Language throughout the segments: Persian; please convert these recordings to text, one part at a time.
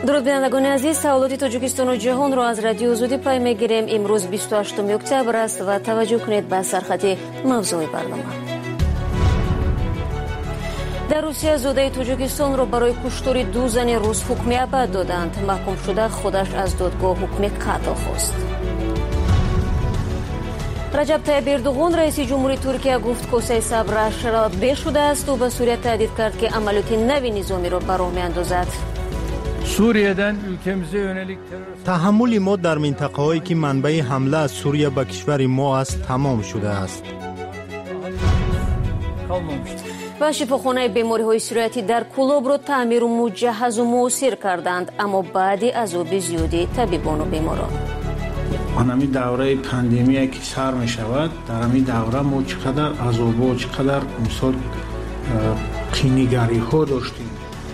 درود بینندگان عزیز، سوالات تاجیکستان و جهان را از رادیو زودی پای میگیریم. امروز 28 اکتبر است و توجه کنید به سرخط موضوع برنامه. در روسیه زوده تاجیکستان را برای کشتار 2 زن روس حکم ابد دادند. محکوم شده خودش از دادگاه حکم قتل خواست. رجب طیب اردوغان رئیس جمهوری ترکیه گفت کوسه صبرش را به شده است و به سوریه تهدید کرد که عملیات نوی نظامی را به راه میاندازد. Suriye'den ülkemize yönelik تحمل ما در منطقه هایی که منبع حمله از سوریه به کشور ما است تمام شده است. و شفاخانه بیماری های سرایتی در کولوب را تعمیر و مجهز و موثر کردند، اما بعد عذاب زیادی طبیبان و بیماران. آنمی دوره پاندمی که سر می شود، در همی دوره ما چقدر عذاب و چقدر مثال قینیگری ها داشتیم.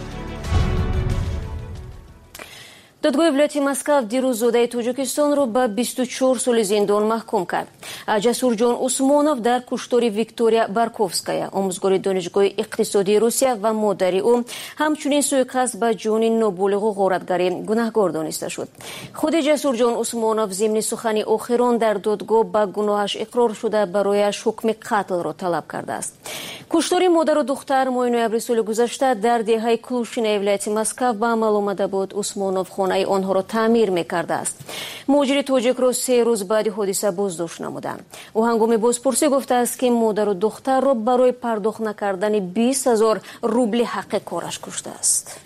دادگاه ولایت مسکو دیروز زوده تاجیکستان را به 24 سال زندان محکوم کرد. جسورجان عثمانوف در کشتار ویکتوریا بارکوفسکایا، آموزگار دانشگاه اقتصادی روسیه و مادری او، همچنین سوءقصد به جان نابالغ و غارتگری گناهکار دانسته شد. خود جسورجان عثمانوف ضمن سخن آخران در دادگاه به گناهش اقرار شده برایش حکم قتل را طلب کرده است. کشتار مادر و دختر ماه نوامبر سال گذشته در دهه کلوشین ولایت مسکو به عمل آمده بود. عثمانوف خانه آنها را تعمیر می‌کرده است. مهاجر تاجیک را 3 روز بعد حادثه بازداشت نمودند. او هنگام بازپرسی گفته است که مادر و دختر را برای پرداخت نکردن 20,000 روبل حق کارش کشته است.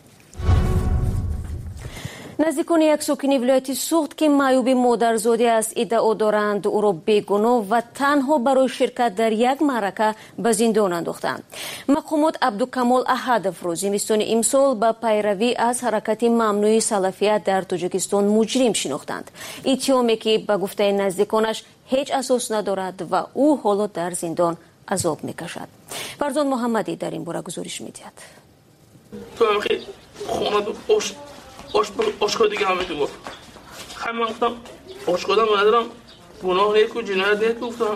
نزدیکان یک ساکن ولایت سوخت که معیوب مادرزاده است ادعا دارند او را بیگناه و تنها برای شرکت در یک معرکه به زندان انداختند. مقامات عبدالکمال احدوف را زمستان امسال به پیروی از حرکت ممنوع سلفیت در تاجیکستان مجرم شناختند. اتهامی که به گفته نزدیکانش هیچ اساس ندارد و او حالا در زندان عذاب میکشد. فرزان محمدی در این باره گزارش میدهد. آشکار دیگه همه تو گفت همه من گفتم آشکارم ندارم، گناه نیست که جنایت نیست که گفتم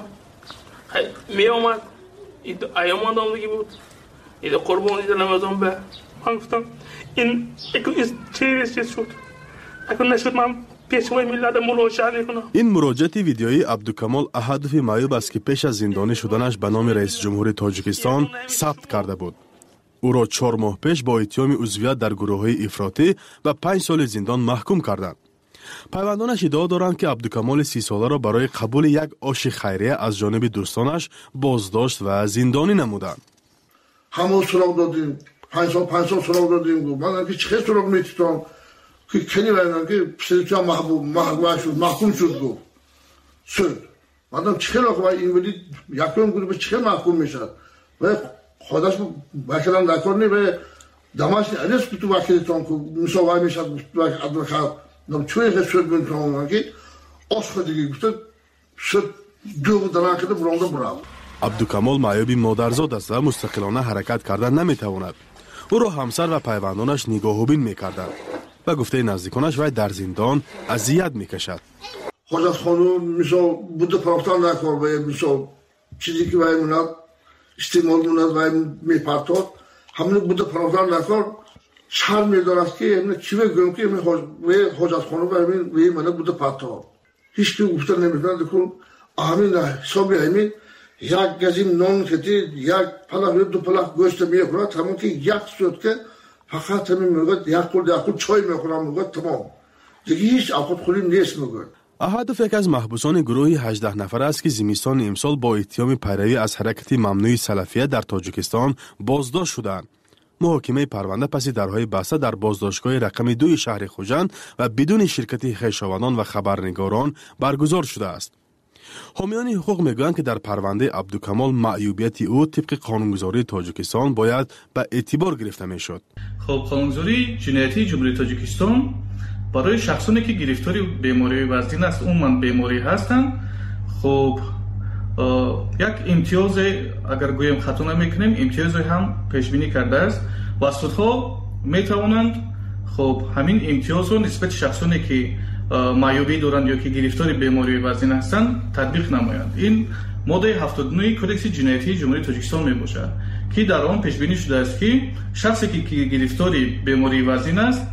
می آمد ایام آدم دیگه بود ایده قربانی دلم از آن به من گفتم این چیز شد اگه نشد من پیشوای ملت ملاحظه میکنم. این مراجعه ویدیویی عبدالکمال احدوف معیوب است که پیش از زندانی شدنش به نام رئیس جمهور تاجیکستان ثبت کرده بود. او را 4 ماه پیش با اتهام عضویت در گروه‌های افراطی و 5 سال زندان محکوم کردند. پیوندانش ادعا دارند که عبدالکمال 30 ساله را برای قبول یک آش خیریه از جانب دوستانش بازداشت و زندانی نمودند. همون سراغ دادیم، 5 سال سراغ دادیم. من که چه سراغ میتونم که کنی بودن که پسرچا محکوم شد گفت. شد. من چه لقب این ولید یکم گروه چه محکوم میشد. و خودش وکیلان نکرد نی به دماش نیست که تو وکیلتون که مساوی میشد ادوکات نم چوی خشود میکنم که آشکار دیگه گفت شد دو دلان کرده برانده برام. عبدالکمال معیوب مادرزاد است و مستقلانه حرکت کردن نمیتواند. او را همسر و پیوندانش نگاهوبین میکردند و گفته نزدیکانش وی در زندان اذیت میکشد. خودش خانم میشه بوده پراختن نکرد و میشه چیزی که وی موند استعمال موند وی میپرتاد همین بوده پراختن نکرد. شرم میدارد که همین چی بگویم که وی حاجت خانم و وی منه بوده پرتاد. هیچ که گفته نمیتونه دکون همین حسابی همین یک گزیم نان کتی یک پلاک دو پلاک گوشت میخورد همون که یک سوت که فقط همین میگوید یک خورد چای میخورم میگوید تمام دیگه هیچ آخود خوری نیست میگوید. احدوف یک از محبوسان گروه 18 نفر است که زمستان امسال با اتهام پیروی از حرکت ممنوع سلفیه در تاجیکستان بازداشت شدند. محاکمه پرونده پس درهای بسته در بازداشتگاه رقم 2 شهر خوجند و بدون شرکت خویشاوندان و خبرنگاران برگزار شده است. حامیان حقوق میگویند که در پرونده عبدالکمال معیوبیت او طبق قانونگذاری تاجیکستان باید به اعتبار گرفته میشد. خب قانونگذاری جنایتی جمهوری تاجیکستان برای شخصانی که گرفتار بیماری وزین است عموما بیماری هستند خب یک امتیاز اگر گویم خطا نمیکنیم امتیاز هم پیش بینی کرده است و سودها میتوانند خب همین امتیاز رو نسبت شخصانی که معیوبی دارند یا که گرفتار بیماری وزین هستند تطبیق نمایند. این ماده 79 کدکس جنایتی جمهوری تاجیکستان می باشد که در آن پیش بینی شده است که شخصی که گرفتار بیماری وزین است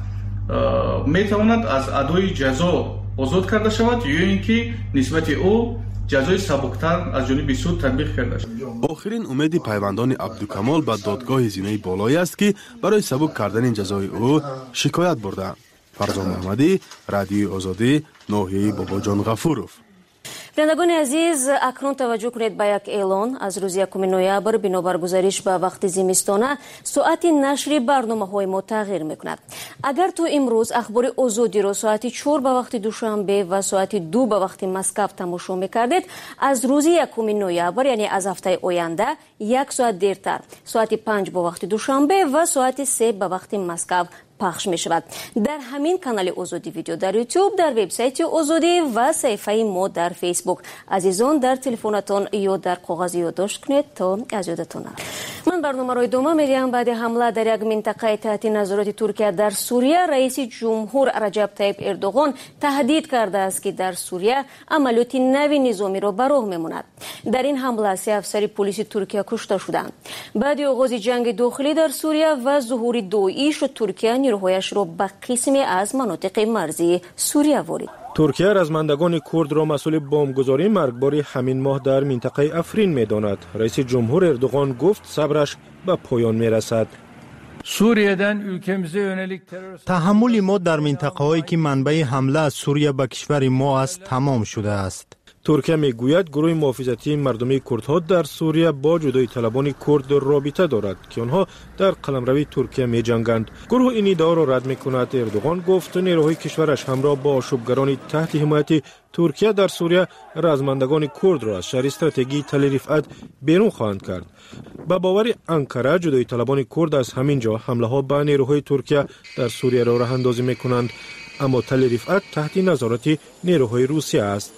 метавонад аз адои ҷазо озод карда шавад ё ин ки нисбати ӯ ҷазои сабуктар аз ҷониби суд татбиқ карда шавад. охирин умеди пайвандони абдукамол ба додгоҳи зинаи болоӣ аст ки барои сабук кардани ҷазои ӯ шикоят бурданд. фарзон маҳмадӣ, радиои озодӣ, ноҳияи бобоҷон ғафуров. бинандагони азиз, акнун таваҷҷӯҳ кунед ба як эълон. аз рӯзи 1 ноябр бинобар гузариш ба вақти зимистона соати нашри барномаҳои мо тағйир мекунад. агар то имрӯз ахбори озодиро соати 4 ба вақти душанбе ва соати 2 ба вақти Москав тамошо мекардед, аз рӯзи 1 ноябр, яъне аз ҳафтаи оянда, 1 соат дертар соати 5 ба вақти душанбе ва соати 3 ба вақти Москав пахш мешавад. дар ҳамин канали озодӣ видео дар YouTube, дар вебсайти озодӣ ва саҳифаи мо дар Facebook. азизон, дар телефонатон ё дар коғаз ёддошт кунед то аз ёдатон нарафт. ман барномаро идома медиҳам. баъди ҳамла дар як минтақаи таҳти назорати Туркия дар Сурия, раиси ҷумҳур Раҷаб Таyyip Эрдоғон таҳдид кардааст ки дар Сурия амалиёти нави низомиро ба роҳ мемонад. дар ин ҳамла 3 афсари полиси Туркия кушта шуданд. баъди оғози ҷанги дохилӣ дар Сурия ва зуҳури Доиш, Туркия нироҳояшро ба қисме аз манотиқи марзии Сурия ворид. туркия размандагони курдро масъули бомбгузории маргбори ҳамин моҳ дар минтақаи Африн медонад. раиси ҷумҳур Эрдоғон гуфт сабраш ба поён мерасад. Suriye'den ülkemize yönelik terör... Tahammuli мо дар минтақаҳое ки манбаи ҳамла аз Суриya ба кишвари мо аст тамом шудааст. туркия мегӯяд гурӯҳи муҳофизатии мардумии курдҳо дар Сурия бо ҷудоиталабони курд робита дорад ки онҳо дар қаламравии Туркия меҷанганд. гурӯҳ ин иддаоро рад мекунад. Эрдоғон гуфт нерӯҳои кишвараш ҳамроҳ бо ошӯбгарони таҳти ҳимояти Туркия дар Сурия размандагони курдро аз шаҳри стратегии Тали-Рифат берун хоҳанд кард. ба бовари Анкара, ҷудоиталабони курд аз ҳамин ҷо ҳамлаҳо ба нерӯҳои Туркия дар Сурияро раҳандозӣ мекунанд. аммо Тали-Рифат таҳти назорати нерӯҳои Русия аст.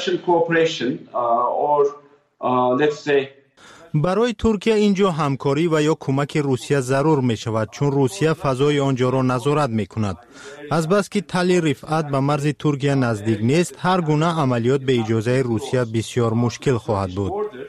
барои Туркия ин ҷо ҳамкорӣ ва ё кӯмаки Русия зарур мешавад, чун Русия фазои он ҷоро назорат мекунад. азбаски Тали-Рифат ба марзи Туркия наздик нест, ҳар гуна амалиёт бе иҷозаи Русия бисёр мушкил хоҳад буд.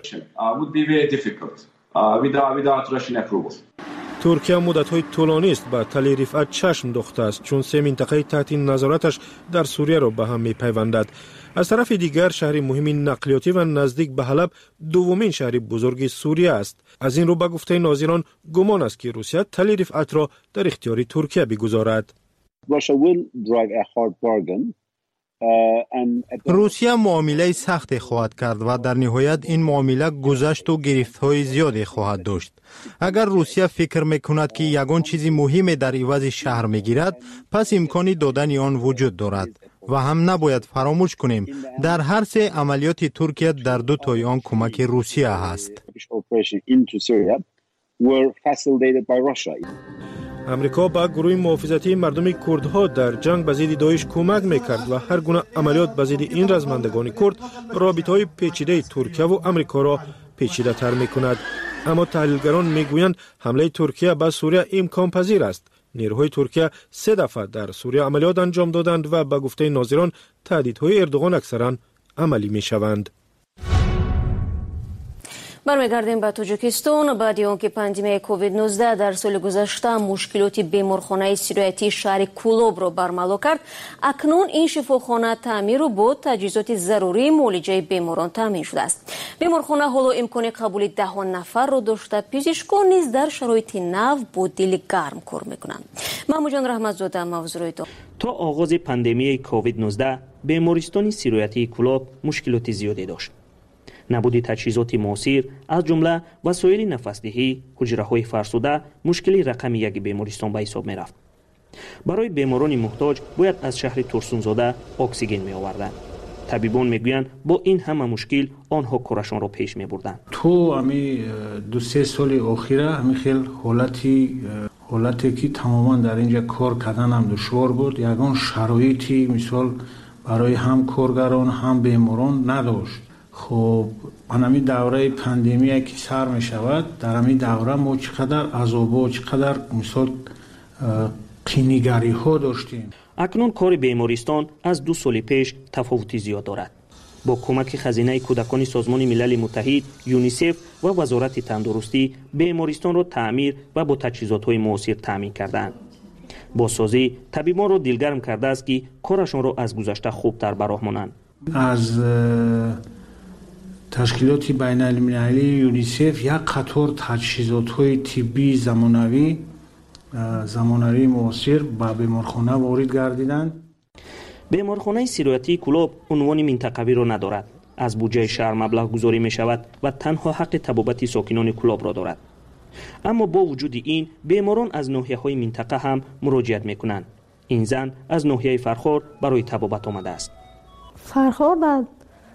туркия муддатҳои тӯлонист ба Тали-Рифат чашм дохтааст, чун 3 минтақаи таҳти назораташ дар Сурияро ба ҳам мепайвандад. аз тарафи дигар шаҳри муҳими нақлиётӣ ва наздик ба Ҳалаб дуввумин шаҳри бузурги Сурия аст. аз ин рӯ ба гуфтаи нозирон гумон аст ки Русия Тали-Рифатро дар ихтиёри Туркия бигузорад. русия муомилаи сахте хоҳад кард ва дар ниҳоят ин муомила гузашту гирифтҳои зиёде хоҳад дошт. агар Русия фикр мекунад ки ягон чизи муҳиме дар ивази шаҳр мегирад, пас имкони додани он вуҷуд дорад. ва ҳам набояд фаромӯш кунем, дар ҳар се амалиёти Туркия дар дутои он кӯмаки Русия ҳаст. амрико ба гурӯҳи муҳофизатии мардуми курдҳо дар ҷанг ба зидди Доиш кӯмак мекард ва ҳар гуна амалиёт ба зидди ин размандагони курд робитаҳои печидаи Туркия ву Амрикоро печидатар мекунад. аммо таҳлилгарон мегӯянд ҳамлаи Туркия ба Сурия имконпазир аст. нерӯҳои Туркия 3 дафъа дар Сурия амалиёт анҷом доданд ва ба гуфтаи нозирон таҳдидҳои Эрдоғон аксаран амалӣ мешаванд. бармегардем ба Тоҷикистон. баъди он ки пандемияи COVID-19 дар соли гузашта мушкилоти беморхонаи сироятии шаҳри Кулобро бармало кард, акнун ин шифохона таъмиру бо таҷҳизоти зарурии муолиҷаи беморон таъмин шудааст. беморхона ҳоло имкони қабули даҳон нафарро дошта, пизишкон низ дар шароити нав бо дили гарм кор мекунанд. маъмуҷон раҳматзода мавзӯъи то. то оғози пандемияи COVID-19 бемористони сироятии Кулоб мушкилоти зиёде дошт. набуди таҷҳизоти муосир аз ҷумла васоили нафасдиҳӣ, ҳуҷраҳои фарсуда мушкили рақами яки бемористон ба ҳисоб мерафт. барои беморони муҳтоҷ бояд аз шаҳри Турсунзода оксиген меоварданд. табибон мегӯянд бо ин ҳама мушкил онҳо корашонро пеш мебурданд. то ами 2-3 соли охира ами хел ҳолате ки тамоман дар инҷа кор карданам душвор буд. ягон шароити мисол барои ҳам коргарон ҳам беморон надошт. خب анами давраи пандемия ки сар мешавад, дар ами давра мо чӣ қадар азобо, чӣ қадар мисол қинигариҳо доштем. акнун кори бемористон аз 2 соли пеш тафовути зиёд дорад. бо кӯмаки хазинаи кӯдакони Созмони Милали Муттаҳид, ЮНИСЕФ ва Вазорати Тандурустӣ бемористонро таъмир ва бо таҷҳизотҳои муосир таъмин карданд. بازسازی طبیبان را دلگرم کرده است که کارشان را از گذشته خوبتر به راه مانند. از تشکیلات بین المللی یونیسف یک قطار تجهیزات‌های طبی زمانوی معاصر به بیمارخانه وارد گردیدند. بیمارخانه سیرویتی کلوب عنوان منطقوی را ندارد. از بودجه شهر مبلغ گذاری می شود و تنها حق طبابت ساکنان کلوب را دارد. اما با وجود این بیماران از ناحیه‌های منطقه هم مراجعت می‌کنند. این زن از ناحیه فرخار برای طبابت آمده است. فرخار بعد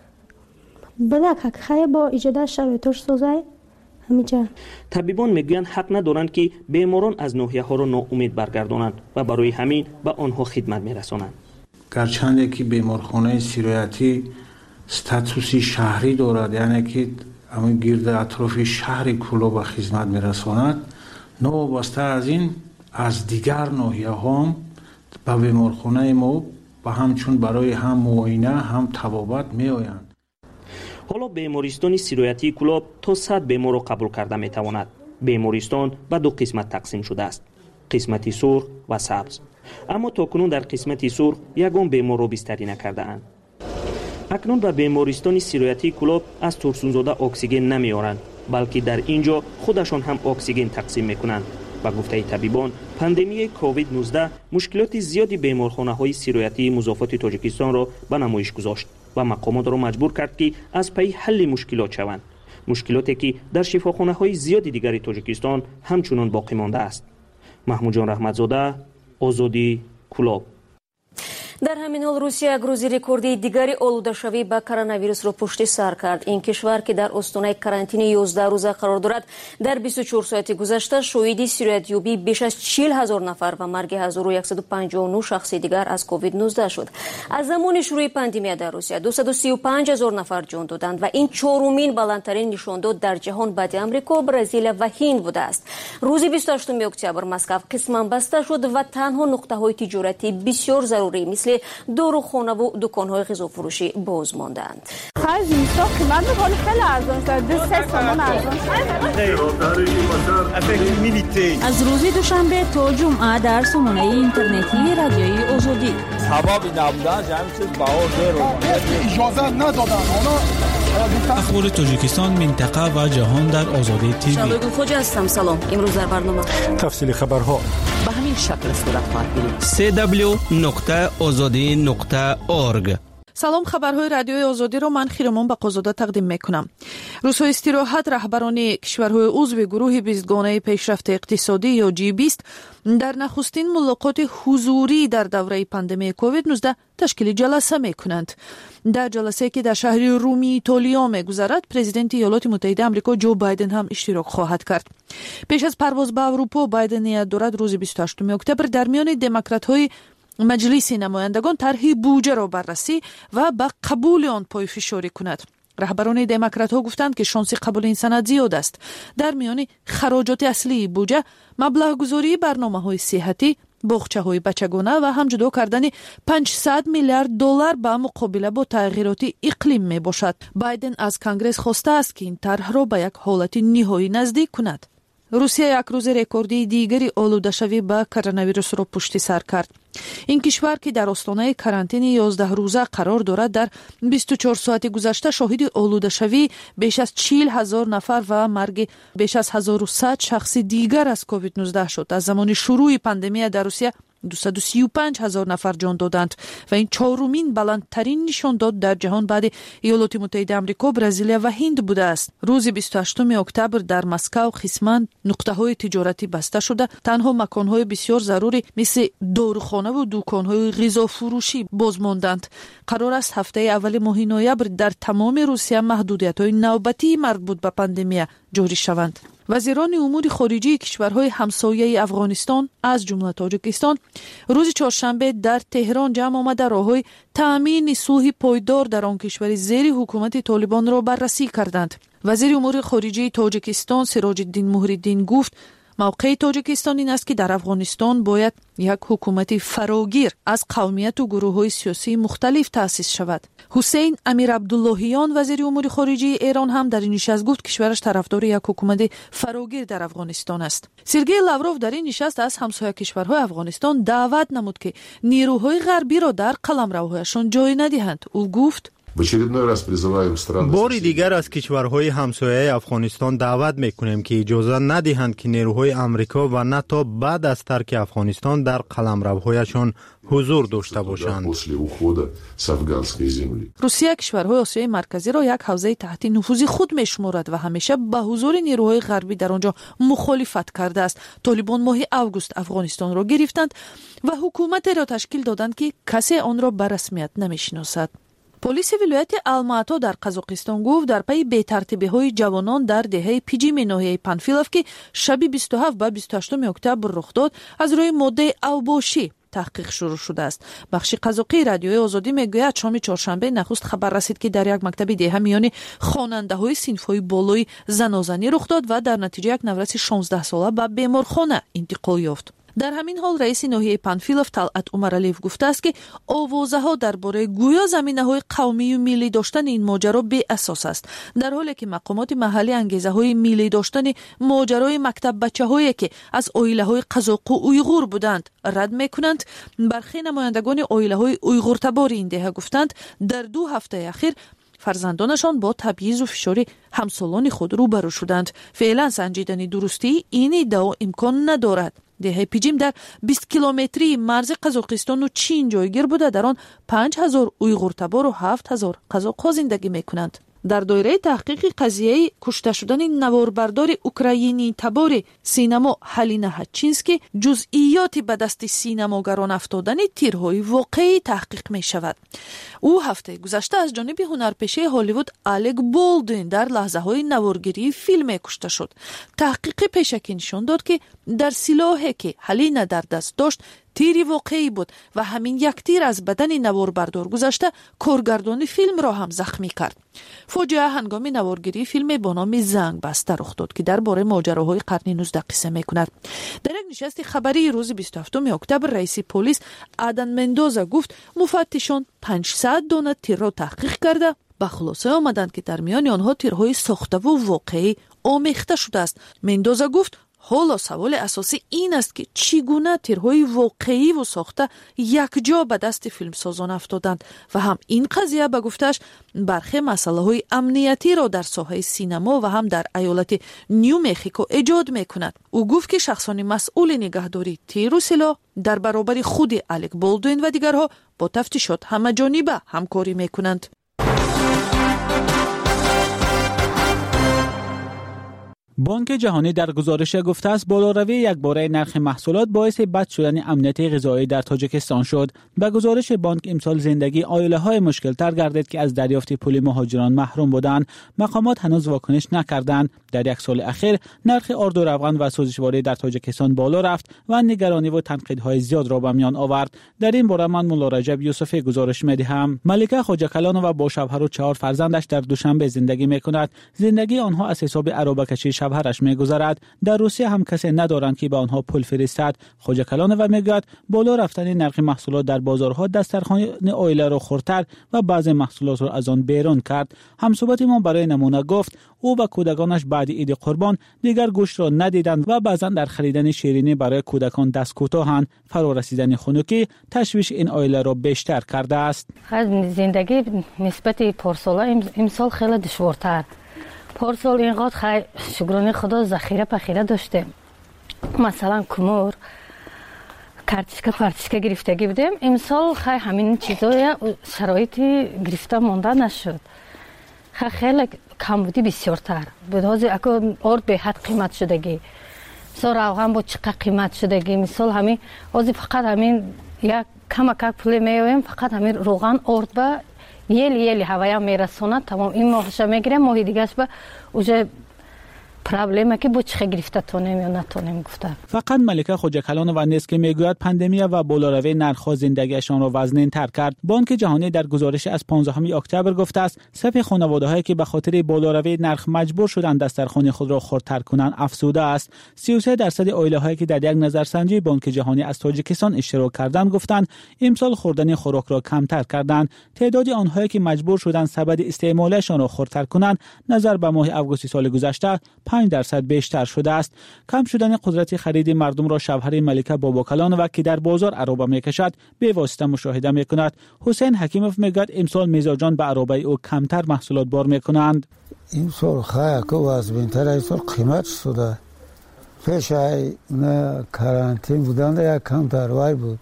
بلک خیلی با ایجاد شرایطش سازه همینجا. طبیبان میگویند حق ندارند که بیماران از ناحیه‌ها را ناامید برگردانند و برای همین به آنها خدمت می‌رسانند. گرچند که بیمارخانه سیرویتی استاتوسی شهری دارد، یعنی که همین گرد اطراف شهر کلوب خدمت می‌رساند، نوابسته از این از دیگر ناحیه‌ها هم به بیمارخانه ما و همچون برای هم معاینه هم طبابت می‌آیند. حالا بیمارستان سیرویتی کلوب تا 100 بیمار را قبول کرده می‌تواند. بیمارستان به دو قسمت تقسیم شده است: قسمت سرخ و سبز. اما تاکنون در قسمت سرخ یگان بیمار را بستری نکرده‌اند. اکنون به بیمارستان سیرویتی کلوب از ترسونزاده اکسیژن نمی‌آورند، بلکه در اینجا خودشان هم اکسیژن تقسیم می‌کنند. با گفته طبیبان، پاندمی کووید 19 مشکلات زیادی بیمارخانه‌های سیرویتی مضافات تاجیکستان را به نمایش گذاشت و مقامات را مجبور کرد که از پی حل مشکلات شوند. مشکلاتی که در شفاخانه‌های زیادی دیگر تاجیکستان همچنان باقی مانده است. محمود جان رحمتزاده، آزادی، کلوب. در همین حال روسیه یک روز رکوردی دیگری آلوده‌شوی با کرونا را پشت سر کرد. این کشور که در استانه کرانتین 11 روزه قرار دارد، در 24 ساعت گذشته شاهد سیرویت‌یابی بیش از 40,000 نفر و مرگ 1159 شخص دیگر از کووید 19 شد. از زمان شروع پاندمی در روسیه 235,000 نفر جان دادند و این چهارمین بلندترین نشانداد در جهان بعد آمریکا، برزیل و هند بوده است. روز 28 اکتبر مسکو قسما بسته شد و تنها نقطه‌های تجارتی بسیار ضروری مثل داروخانه و دکان‌های غذافروشی باز ماندند. خیلی اینستا قیمت می‌کنه خیلی ارزان است. 2-3 تومان ارزان است. از روز دوشنبه تا جمعه در سامانه اینترنتی رادیوی آزادی. سبب نبودن جمعی چیز بهار اجازه ندادن. اخبار تاجیکستان، منطقه و جهان در آزادی تیوی. شلوی خوج هستم. سلام. امروز در برنامه تفصیل خبرها به همین شکل صورت خواهد گرفت. www.azadi.org. سلام، خبرهای رادیوی آزادی رو من خیرمان بقازاده تقدیم میکنم. روزهای استراحت رهبران کشورهای عضو گروه 20گانه پیشرفت اقتصادی یا G20 در نخستین ملاقات حضوری در دوره پاندمی کووید 19 تشکیل جلسه میکنند. در جلسه که در شهر رومی ایتالیا میگذرد، پرزیدنت ایالات متحده آمریکا جو بایدن هم اشتراک خواهد کرد. پیش از پرواز به اروپا، بایدن نیت دارد روز 28 اکتبر در میان دموکرات‌های مجلس نمایندگان طرح بودجه را بررسی و به قبول آن پایه‌فشاری کند. رهبران دموکرات ها گفتند که شانس قبول این سند زیاد است. در میان خراجات اصلی بودجه مبلغ گذاری برنامه‌های صحتی، باغچه‌های بچگانه و هم جدا کردن 500 میلیارد دلار به مقابله با تغییرات اقلیم می باشد. بایدن از کنگره خواسته است که این طرح را به یک حالت نهایی نزدیک کند. روسیه یک روز رکوردی دیگری آلوده‌شوی با کرونا ویروس را پشت سر کرد. این کشور که در آستانه کرانتین 11 روزه قرار دارد، در 24 ساعت گذشته شاهد آلوده‌شوی بیش از 40,000 نفر و مرگ بیش از 1100 شخص دیگر از کووید 19 شد. از زمان شروع پاندمی در روسیه 235,000 نفر جان دادند و این چهارمین بلندترین نشانداد در جهان بعد ایالات متحده آمریکا، برزیل و هند بوده است. روز 28 اکتبر در مسکو قسما نقطه‌های تجارتی بسته شده، تنها مکان‌های بسیار ضروری مثل داروخانه و دکان‌های غذافروشی باز ماندند. قرار است هفته اول ماه نوامبر در تمام روسیه محدودیت‌های نوبتی مربوط به پاندمی جاری شوند. وزیران امور خارجه کشورهای همسایه افغانستان از جمله تاجیکستان روز چهارشنبه در تهران جمع آمده راه‌های تامین صلح پایدار در آن کشور زیر حکومت طالبان را بررسی کردند. وزیر امور خارجه تاجیکستان سراج الدین مهرالدین گفت موقع تاجیکستان این است که در افغانستان باید یک حکومت فراگیر از قومیت و گروه‌های سیاسی مختلف تأسیس شود. حسین امیر عبداللهیان وزیر امور خارجه ایران هم در این نشست گفت کشورش طرفدار یک حکومت فراگیر در افغانستان است. سرگئی لاوروف در این نشست از همسایه کشورهای افغانستان دعوت نمود که نیروهای غربی را در قلمروهایشان جای ندهند. او گفت بار دیگر از کشورهای همسایه افغانستان دعوت میکنیم که اجازه ندهند که نیروهای امریکا و ناتو بعد از ترک افغانستان در قلمروهایشان حضور داشته باشند. روسیه کشورهای آسیای مرکزی را یک حوزه تحت نفوذ خود میشمارد و همیشه به حضور نیروهای غربی در آنجا مخالفت کرده است. طالبان ماه اوگوست افغانستان را گرفتند و حکومت را تشکیل دادند که کسی آن را به رسمیت نمیشناسد. پلیس ولایت الماتا در قزاقستان گفت در پی بی‌ترتیبی‌های جوانان در دهه پیجیم ناحیه پنفیلوف که شب 27 و 28 اکتبر رخ داد از روی ماده اوباشی تحقیق شروع شده است. بخش قزاقی رادیوی آزادی میگوید شام چهارشنبه نخست خبر رسید که در یک مکتب دهه میان خواننده‌های صنف‌های بالای زنازنی رخ داد و در نتیجه یک نوجوان 16 ساله به بیمارخانه انتقال یافت. در همین حال رئیس ناحیه پنفیلوف طلعت عمرعلیف گفته است که آوازه‌ها درباره گویا زمینه‌های قومی و ملی داشتن این ماجرا بی اساس است، در حالی که مقامات محلی انگیزه‌های ملی داشتن ماجرای مکتب بچه‌هایی که از عائله‌های قزاق و اویغور بودند رد می‌کنند. برخی نمایندگان عائله‌های اویغورتبار این دهه گفتند در 2 هفته اخیر فرزندانشان با تبعیض و فشار همسالان خود روبرو شدند. فعلا سنجیدن درستی این ادعا امکان ندارد. دهه پیجیم در 20 کیلومتری مرز قزاقستان و چین جایگیر بوده، در آن 5000 اویغور تبار و 7000 قزاق‌ها زندگی میکنند. در دایره تحقیق قضیه کشته شدن نواربردار اوکراینی تبار سینما هلینا هچینسکی جزئیاتی به دست سینماگران افتادن تیرهای واقعی تحقیق می شود. او هفته گذشته از جانب هنرپیشه هالیوود الک بولدوین در لحظه های نوارگیری فیلم کشته شد. تحقیق پیشکی نشان داد که در سلاحی که هلینا در دست داشت تیری واقعی بود و همین یک تیر از بدن نواربردار گذشته کارگردان فیلم را هم زخمی کرد. فاجعه هنگام نوارگیری فیلم با نام زنگ بسته رخ داد که درباره ماجراهای قرن 19 قصه می‌کند. در یک نشست خبری روز 27 اکتبر رئیس پلیس آدن مندوزا گفت مفتشان 500 دانه تیر را تحقیق کرده به خلاصه آمدند که در میان آنها تیرهای ساخته و واقعی آمیخته شده است. مندوزا گفت حالا سوال اساسی این است که چگونه تیرهای واقعی و ساخته یک جا به دست فیلمسازان افتادند و هم این قضیه به گفتش برخی مسئله های امنیتی را در ساحه سینما و هم در ایالت نیو مکزیکو ایجاد میکند. او گفت که شخصان مسئول نگهداری تیر و سلاح در برابر خود الک بولدوین و دیگرها با تفتیشات همه‌جانبه همکاری میکنند. بانک جهانی در گزارش گفته است بالاروی یکباره نرخ محصولات باعث بد شدن امنیت غذایی در تاجیکستان شد. به گزارش بانک امسال زندگی عائله‌های مشکل‌تر گردید که از دریافت پول مهاجران محروم بودند. مقامات هنوز واکنش نکردند. در یک سال اخیر نرخ آرد و روغن و سوزشواری در تاجیکستان بالا رفت و نگرانی و تنقیدهای زیاد را به میان آورد. در این باره من مولا رجب یوسفی گزارش می‌دهم. ملکه خواجه‌کلانова با شوهر و 4 فرزندش در دوشنبه زندگی می‌کند. زندگی آنها از حساب عربه‌کشی شوهرش می‌گذرد. در روسیه هم کسی ندارند که به آنها پول فرستد. خواجه‌کلانova میگوید بالا رفتن نرخ محصولات در بازارها دسترخوان عائله را خردتر و بعضی محصولات را از آن بیرون کرد. همصحبت ما برای نمونه گفت او و کودکانش بعد عید قربان دیگر گوشت را ندیدند و بعضا در خریدن شیرینی برای کودکان دست کوتاهند. فرا رسیدن خنکی تشویش این عائله را بیشتر کرده است. زندگی نسبت پارسال امسال خیلی دشوارتر. پارسال اینقدر شکرانه خدا ذخیره پخیره داشتیم. مثلا کمور کارتیشکا گرفتگی بودیم. امسال همین چیزای شرایطی گرفته مانده نشد. خیلی کمبودی بسیارتر بود. اگه آرد به حد قیمت شدگی مثال روغن با چقدر قیمت شدگی مثال همین فقط همین یک کمک پول میویم فقط همین روغن آرد با یلی هوایم میرسونه تمام این ماهش میگیرم ماهی دیگهش با اوجه проблема که با چه گرفته تونیم یا نتونیم گفته. فقط ملکه خوجکلانووا نیست که میگوید پاندمی و بالاروی نرخ‌ها زندگیشان را وزن‌تر کرد. بانک جهانی در گزارش از 15 اکتبر گفته است صف خانواده‌هایی که به خاطر بالاروی نرخ مجبور شدند دسترخوان خود را خردتر کنند افزوده است. 33% عائله‌هایی که در یک نظرسنجی بانک جهانی از تاجیکستان اشتراک کردند گفتند امسال خوردن خوراک را کمتر کردند. تعداد آنهایی که مجبور شدند سبد استعمالشان را خردتر کنند نظر به ماه آگوست سال گذشته 5% بیشتر شده است. کم شدن قدرت خرید مردم را شوهر ملکه باباکلانووا که در بازار عرابه میکشد به واسطه مشاهده میکند. حسین حکیموف میگوید امسال میزاجان به عرابه او کمتر محصولات بار میکنند. امسال خیلی وزن‌تر امسال قیمت شده. پیش نه کارانتین بودن یک کم دروای بود.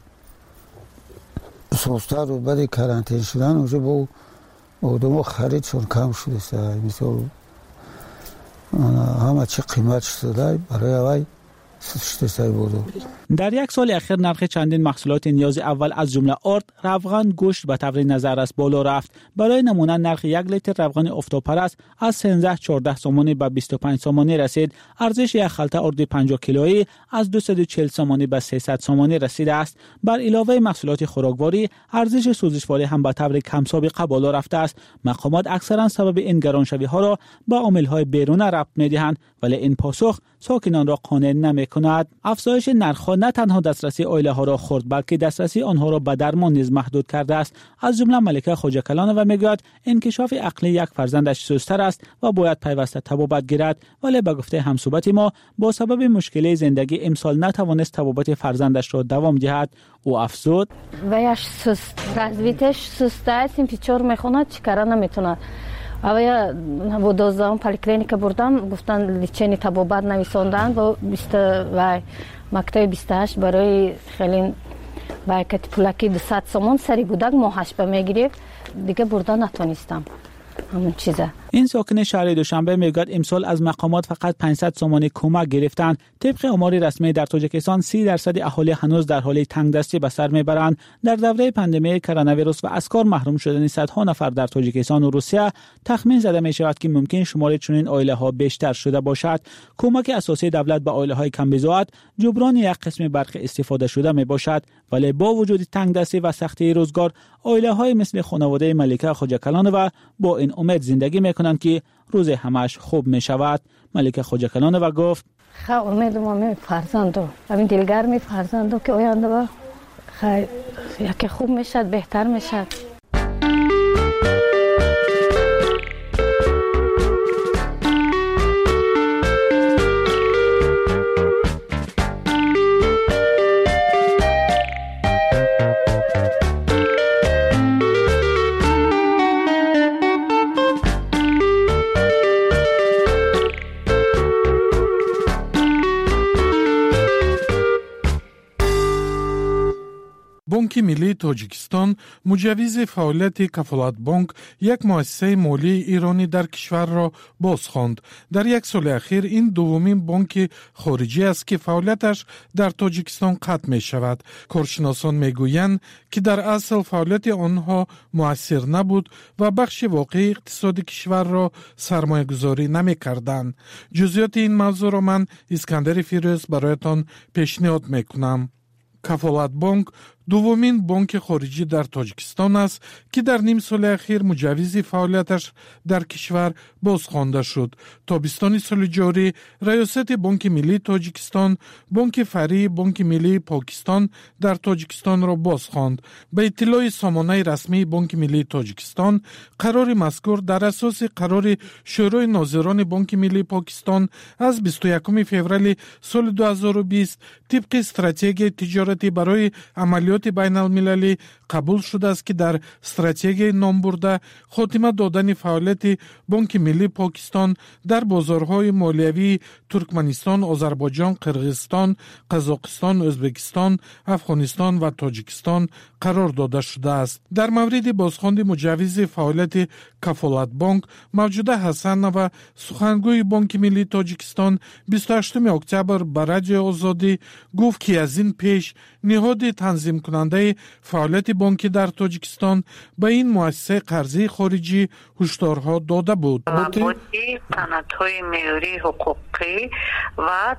سوستا رو بعد کارانتین شدن اونجا با آدم خریدشون کم شده. مثال همه چی قیمت شده برای اوای در یک سال اخیر نرخ چندین محصولات نیاز اول از جمله آرد، روغن، گوشت به طور نظررس بالا رفت. برای نمونه نرخ 1 لیتر روغن افتاپرست از 13-14 سومانی به 25 سومانی رسید. ارزش یک خلطه آرد 50 کیلویی از 240 سومانی به 300 سومانی رسیده است. بر علاوه محصولات خوراکواری، ارزش سوزشواری هم به طور کم سابقه بالا رفته است. مقامات اکثرا سبب این گرانشوی ها را به عامل‌های بیرون ربط می‌دهند، ولی این پاسخ ساکنان را قانع نمی‌کند. افزایش نرخ‌ها نه تنها دسترسی عائله‌ها را خورد بلکه دسترسی آنها را به درمان نیز محدود کرده است. از جمله ملکه خوجکلانووا میگوید انکشاف عقلی یک فرزندش سست‌تر است و باید پیوسته طبابت گیرد، ولی به گفته همصحبت ما با سبب مشکل زندگی امسال نتوانست طبابت فرزندش را دوام دهد. او افزود ویش سست развитиеш سست است، این پیچور میخونه چیکار نمیتونه. اویا و 12 پلیکلینیک بردم گفتن لیچنی طبابت نویساندن و مکتب 28 برای خیلی با یک پولکی 200 سومون سری بودک ماهش به میگرفت دیگه بردن نتونستم همون چیزه. این ساکن شهر دوشنبه میگوید امسال از مقامات فقط 500 سومانی کمک گرفتند. طبق آمار رسمی در تاجیکستان 30% اهالی هنوز در حال تنگدستی به سر میبرند. در دوره پاندمی کرونا ویروس و از کار محروم شدن صدها نفر در تاجیکستان و روسیه تخمین زده می شود که ممکن شمار چنین عائله ها بیشتر شده باشد. کمک اساسی دولت به عائله های کم بضاعت جبران یک قسم برخ استفاده شده می باشد، ولی با وجود تنگدستی و سختی روزگار عائله های مثل خانواده ملکه خوجکلانووا با این امید زندگی میکنند که روز همش خوب می شود. ملکه خوجکلانووا گفت خیلی امید ما فرزندو همین دلگر می فرزندو که آینده با خیلی یکی خوب میشد بهتر میشد. بانک ملی تاجیکستان مجوز فعالیت کفالت بانک یک مؤسسه مالی ایرانی در کشور را بازخواند. در یک سال اخیر این دومین بانک خارجی است که فعالیتش در تاجیکستان قطع می شود. کارشناسان می گویند که در اصل فعالیت آنها مؤثر نبود و بخش واقعی اقتصاد کشور را سرمایه گذاری نمی کردند. جزئیات این موضوع را من اسکندر فیروز برایتان پیشنهاد می کنم. کفالت بانک دومین بانک خارجی در تاجیکستان است که در نیم سال اخیر مجوز فعالیتش در کشور بازخوانده شد. تابستان سال جاری ریاست بانک ملی تاجیکستان بانک فرعی بانک ملی پاکستان در تاجیکستان را بازخواند. به اطلاع سامانه رسمی بانک ملی تاجیکستان قرار مذکور در اساس قرار شورای ناظران بانک ملی پاکستان از 21 فوریه سال 2020 طبق استراتژی تجارتی برای عملیات بین المللی قبول شده است که در استراتژی نام برده خاتمه دادن فعالیت بانک ملی پاکستان در بازارهای مالیوی ترکمنستان، آذربایجان، قرغیزستان، قزاقستان، ازبکستان، افغانستان و تاجیکستان قرار داده شده است. در مورد بازخواند مجوز فعالیت کفالت بانک موجوده حسنووا سخنگوی بانک ملی تاجیکستان 28 اکتبر به رادیو آزادی گفت که از این پیش نهاد تنظیم کننده فعالیت بانکی در تاجیکستان به این مؤسسه قرضی خارجی هشدارها داده بود. بودی سندهای معیاری حقوقی و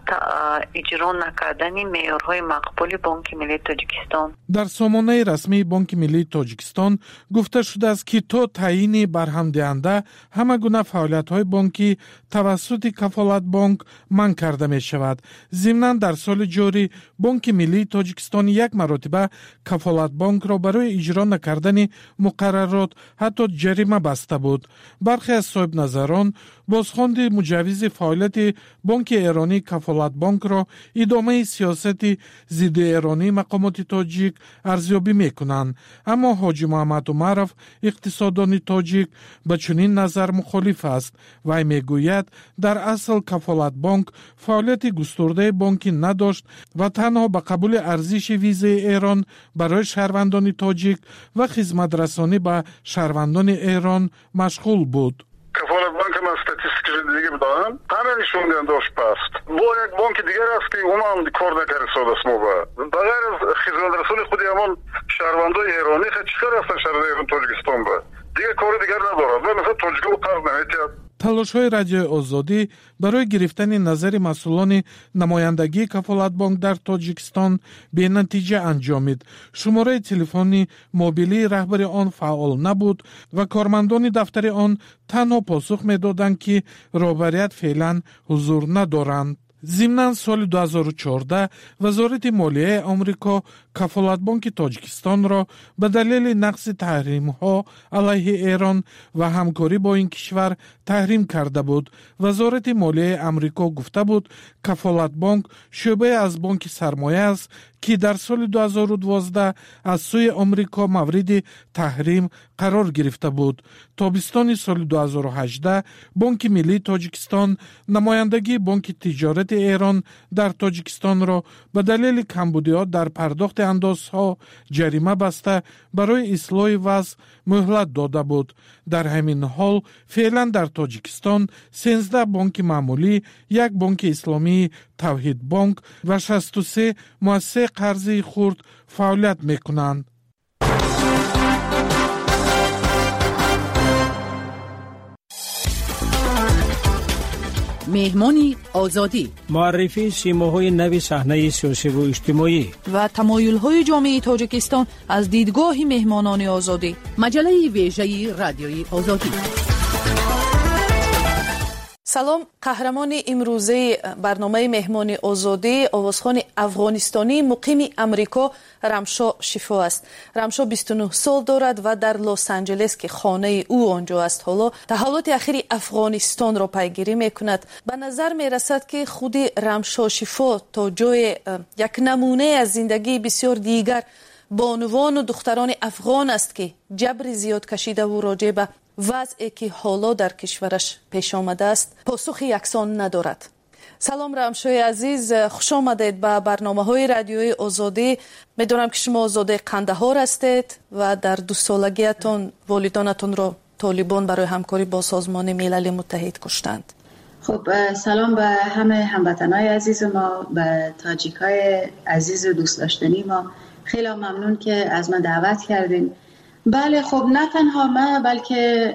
اجرا نکردن معیارهای مقبول بانک ملی تاجیکستان. در سامانه رسمی بانک ملی تاجیکستان گفته شده است که تا تعیین برهم دهنده همه گونه فعالیت‌های بانکی توسط کفالت بانک منع کرده می شود. ضمناً در سال جاری بانک ملی تاجیکستان یک مرتبه کفالت بانک را برای اجرا نکردن مقررات حتی جریمه بسته بود. برخی از صاحب نظران بازخواند مجوز فعالیت بانک ایرانی کفالت بانک را ادامه سیاست ضد ایرانی مقامات تاجیک ارزیابی میکنند، اما حاجی محمد عمرов اقتصاددان تاجیک به چنین نظر مخالف است. وی میگوید در اصل کفالت بانک فعالیت گسترده بانکی نداشت و تنها به قبول ارزش ویزه ایران برای شهروندان تاجیک و خدمت رسانی به شهروندان ایران مشغول بود. کفالت بانک ما استاتستیک دیگه بدارم همه نشون داشت پست با یک بانک دیگر است که اون هم کار نکرده ساده است. ما بغیر از خدمت رسانی خود همون شهروندان ایرانی چیکار هستن شهروندان ایران تاجیکستان با دیگه کار دیگر ندارد و مثلا تاجیکو قرض نمی‌دهد. تلاش‌های رادیوی آزادی برای گرفتن نظر مسئولان نمایندگی کفالت بانک در تاجیکستان به نتیجه انجامید. شماره تلفنی موبیلی رهبر آن فعال نبود و کارمندان دفتر آن تنها پاسخ می‌دادند که رهبریت فعلا حضور ندارند. ضمناً سال 2014 وزارت مالیه آمریکا کفالت بانک تاجیکستان را به دلیل نقض تحریم‌ها علیه ایران و همکاری با این کشور تحریم کرده بود. وزارت مالیه آمریکا گفته بود کفالت بانک شعبه از بانک سرمایه است که در سال 2012 از سوی آمریکا مورد تحریم قرار گرفته بود. تابستان سال 2018 بانک ملی تاجیکستان نمایندگی بانک تجارت ایران در تاجیکستان را به دلیل کمبودیات در پرداخت اندازها جریمه بسته برای اصلاح وضع مهلت داده بود. در همین حال فعلا در تاجیکستان 13 بانک معمولی، یک بانک اسلامی توحید بانک و 63 مؤسسه قرضی خرد فعالیت میکنند. مهمانی آزادی، معرفی سیماهای نوی صحنه سیاسی و اجتماعی و تمایل‌های جامعه تاجیکستان از دیدگاه مهمانان آزادی. مجله ویژه رادیوی آزادی. سلام، قهرمان امروزه برنامه مهمان آزادی آوازخوان افغانستانی مقیم امریکا رمشا شفا است. رمشا 29 سال دارد و در لس آنجلس که خانه او آنجا است حالا تحولات اخیر افغانستان را پیگیری میکند. به نظر میرسد که خود رمشا شفا تا جای یک نمونه از زندگی بسیار دیگر بانوان و دختران افغان است که جبر زیاد کشیده و راجع به وضعی که حالا در کشورش پیش آمده است پاسخ یکسان ندارد. سلام رمشای عزیز، خوش آمدید به برنامه‌های رادیوی آزادی. می‌دونم که شما آزاده قندهار هستید و در 2 سالگیتان والدانتون را طالبان برای همکاری با سازمان ملل متحد کشتند. خب سلام به همه هموطنان عزیز ما، به تاجیکای عزیز و دوست داشتنی ما. خیلی ممنون که از من دعوت کردین. بله، خب نه تنها ما بلکه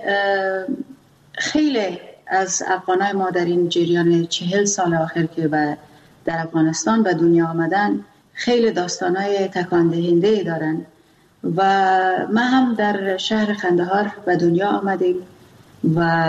خیلی از افغانای ما در این جریان 40 سال آخر که در افغانستان به دنیا آمدن خیلی داستانای تکان دهنده دارن و ما هم در شهر قندهار به دنیا آمدیم و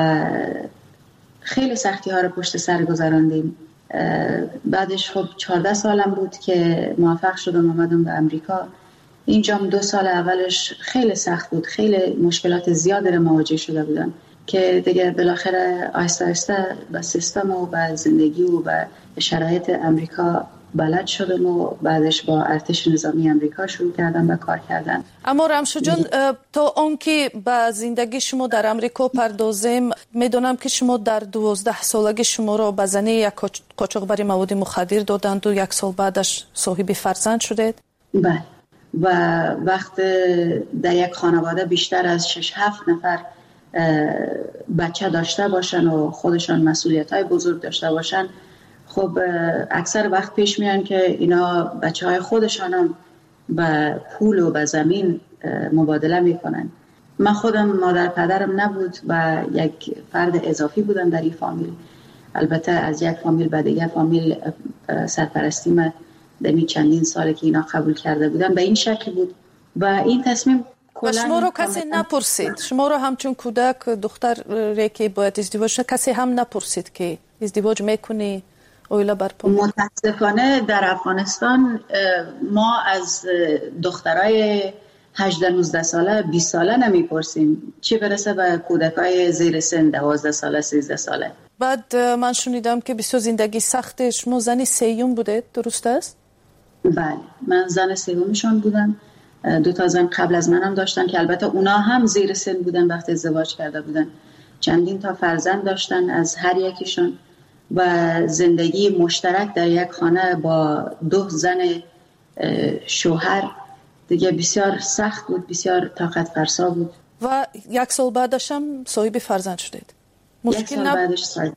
خیلی سختی ها رو پشت سر گذراندیم. بعدش خب 14 سالم بود که موفق شدم آمدم به امریکا. اینجا 2 سال اولش خیلی سخت بود، خیلی مشکلات زیادی رو مواجه شده بودم که دیگه بالاخره آهسته آهسته به سیستم و به زندگی و به شرایط امریکا بلد شدم و بعدش با ارتش نظامی امریکا شروع کردم به کار کردن. اما رمشا جان، تا آنکه به زندگی شما در امریکا پردازیم، میدونم که شما در 12 سالگی شما را به زنی یک قاچاقبر مواد مخدر دادند و 1 سال بعدش صاحب فرزند شدید. بله، و وقت در یک خانواده بیشتر از 6-7 نفر بچه داشته باشن و خودشان مسئولیت‌های بزرگ داشته باشن، خب اکثر وقت پیش میان که اینا بچه‌های خودشان هم و پول و به زمین مبادله میکنن. من خودم مادر پدرم نبود و یک فرد اضافی بودم در این فامیل. البته از یک فامیل به دیگه فامیل سرپرستی من در این چندین ساله که اینا قبول کرده بودن به این شکل بود و این تصمیم و شما رو کسی نپرسید؟ شما رو همچون کودک دختر که باید ازدواج کسی هم نپرسید که ازدواج میکنی اویلا برپا؟ متاسفانه در افغانستان ما از دخترای 18-19 ساله 20 ساله نمیپرسیم، چی برسه به کودکای زیر سن 12 ساله 13 ساله. بعد من شنیدم که بسیار زندگی سخته. شما زنی سیوم بوده، درست است؟ بله، من زن سومشون بودم. 2 زن قبل از منم داشتن که البته اونا هم زیر سن بودن وقتی ازدواج کرده بودن. چندین تا فرزند داشتن از هر یکیشون و زندگی مشترک در یک خانه با 2 زن شوهر دیگه بسیار سخت بود، بسیار طاقت فرسا بود. و 1 سال بعدش هم صاحب فرزند شدید. مشکل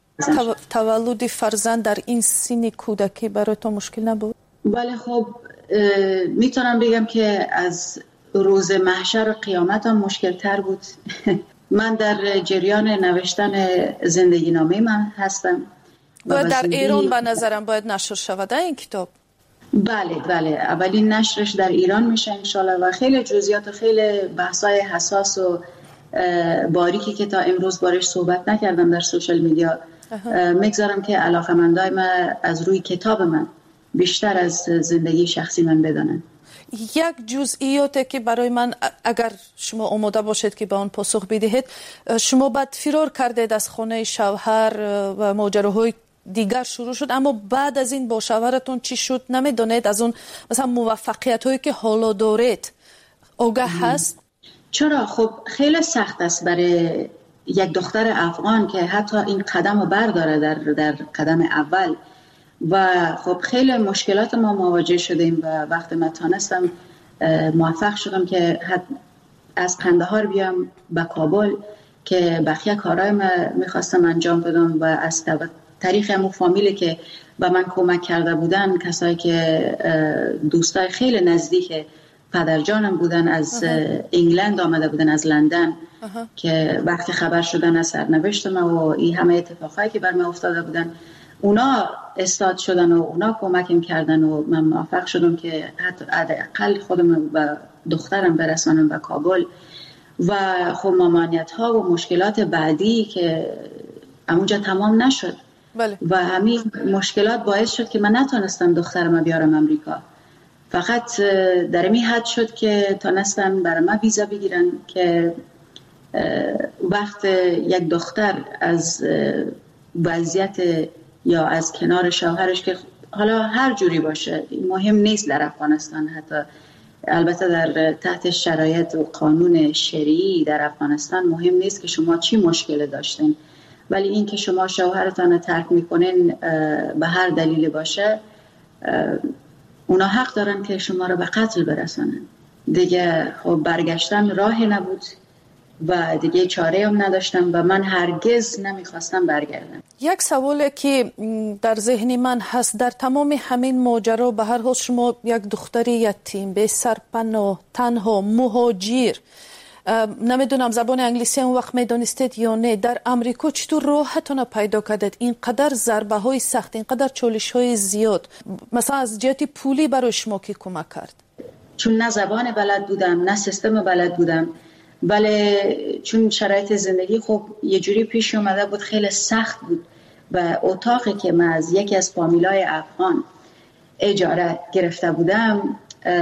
تولد فرزند در این سن کودکی برای تو مشکل نبود؟ بله، خب میتونم بگم که از روز محشر و قیامت هم مشکل تر بود. من در جریان نوشتن زندگی نامه من هستم. باید در ایران به نظرم باید نشر شود این کتاب. بله، اولین نشرش در ایران میشه انشالله و خیلی جزئیات و خیلی بحثای حساس و باریکی که تا امروز بارش صحبت نکردم در سوشال میدیا میگذارم که علاقه‌مندای من از روی کتاب من بیشتر از زندگی شخصی من بدانن. یک جزئیاتی که برای من اگر شما آماده باشید که به آن پاسخ بدهید، شما بعد فرار کردید از خانه شوهر و ماجراهای دیگر شروع شد، اما بعد از این با شوهرتون چی شد نمیدونید؟ از اون مثلا موفقیت هایی که حالا دارید آگاه هست؟ چرا؟ خب خیلی سخت است برای یک دختر افغان که حتی این قدم رو برداره در قدم اول و خب خیلی مشکلات ما مواجه شدیم و وقتی من تانستم موفق شدم که از قندهار بیام به کابل که بقیه کارهای من میخواستم انجام بدم و از طریق همون فامیلی که به من کمک کرده بودن، کسایی که دوستای خیلی نزدیک پدرجانم بودن از انگلند آمده بودن، از لندن که وقتی خبر شدن از سرنوشت من و این همه اتفاقایی که بر من افتاده بودن اونا استاد شدن و اونا کمکم کردن و من موفق شدم که حتی اقل خودم و دخترم برسانم به کابل و خب ممانعت ها و مشکلات بعدی که اونجا تمام نشد. بله. و همین مشکلات باعث شد که من نتونستم دخترم بیارم امریکا. فقط در این حد شد که تونستن برای من ویزا بگیرن که وقت یک دختر از وضعیت یا از کنار شوهرش که حالا هر جوری باشه مهم نیست در افغانستان، حتی البته در تحت شرایط و قانون شرعی در افغانستان مهم نیست که شما چی مشکل داشتین، ولی این که شما شوهرتان ترک میکنین به هر دلیل باشه اونا حق دارن که شما رو به قتل برسانن. دیگه خب برگشتن راهی نبود و دیگه چاره هم نداشتم و من هرگز نمیخواستم برگردم. یک سوالی که در ذهن من هست، در تمام همین ماجرا به هر حال شما یک دختر یتیم به سرپناه تنها مهاجر، نمیدونم زبان انگلیسی اون وقت میدونستید یا نه، در امریکا چطور راحتون پیدا کردید؟ اینقدر ضربه های سخت، اینقدر چالش های زیاد، مثلا از جهت پولی برای شما کی کمک کرد؟ چون نه زبان بلد بودم نه سیستم بلد بودم، بله چون شرایط زندگی خب یه جوری پیش اومده بود خیلی سخت بود و اتاقی که من از یکی از فامیلای افغان اجاره گرفته بودم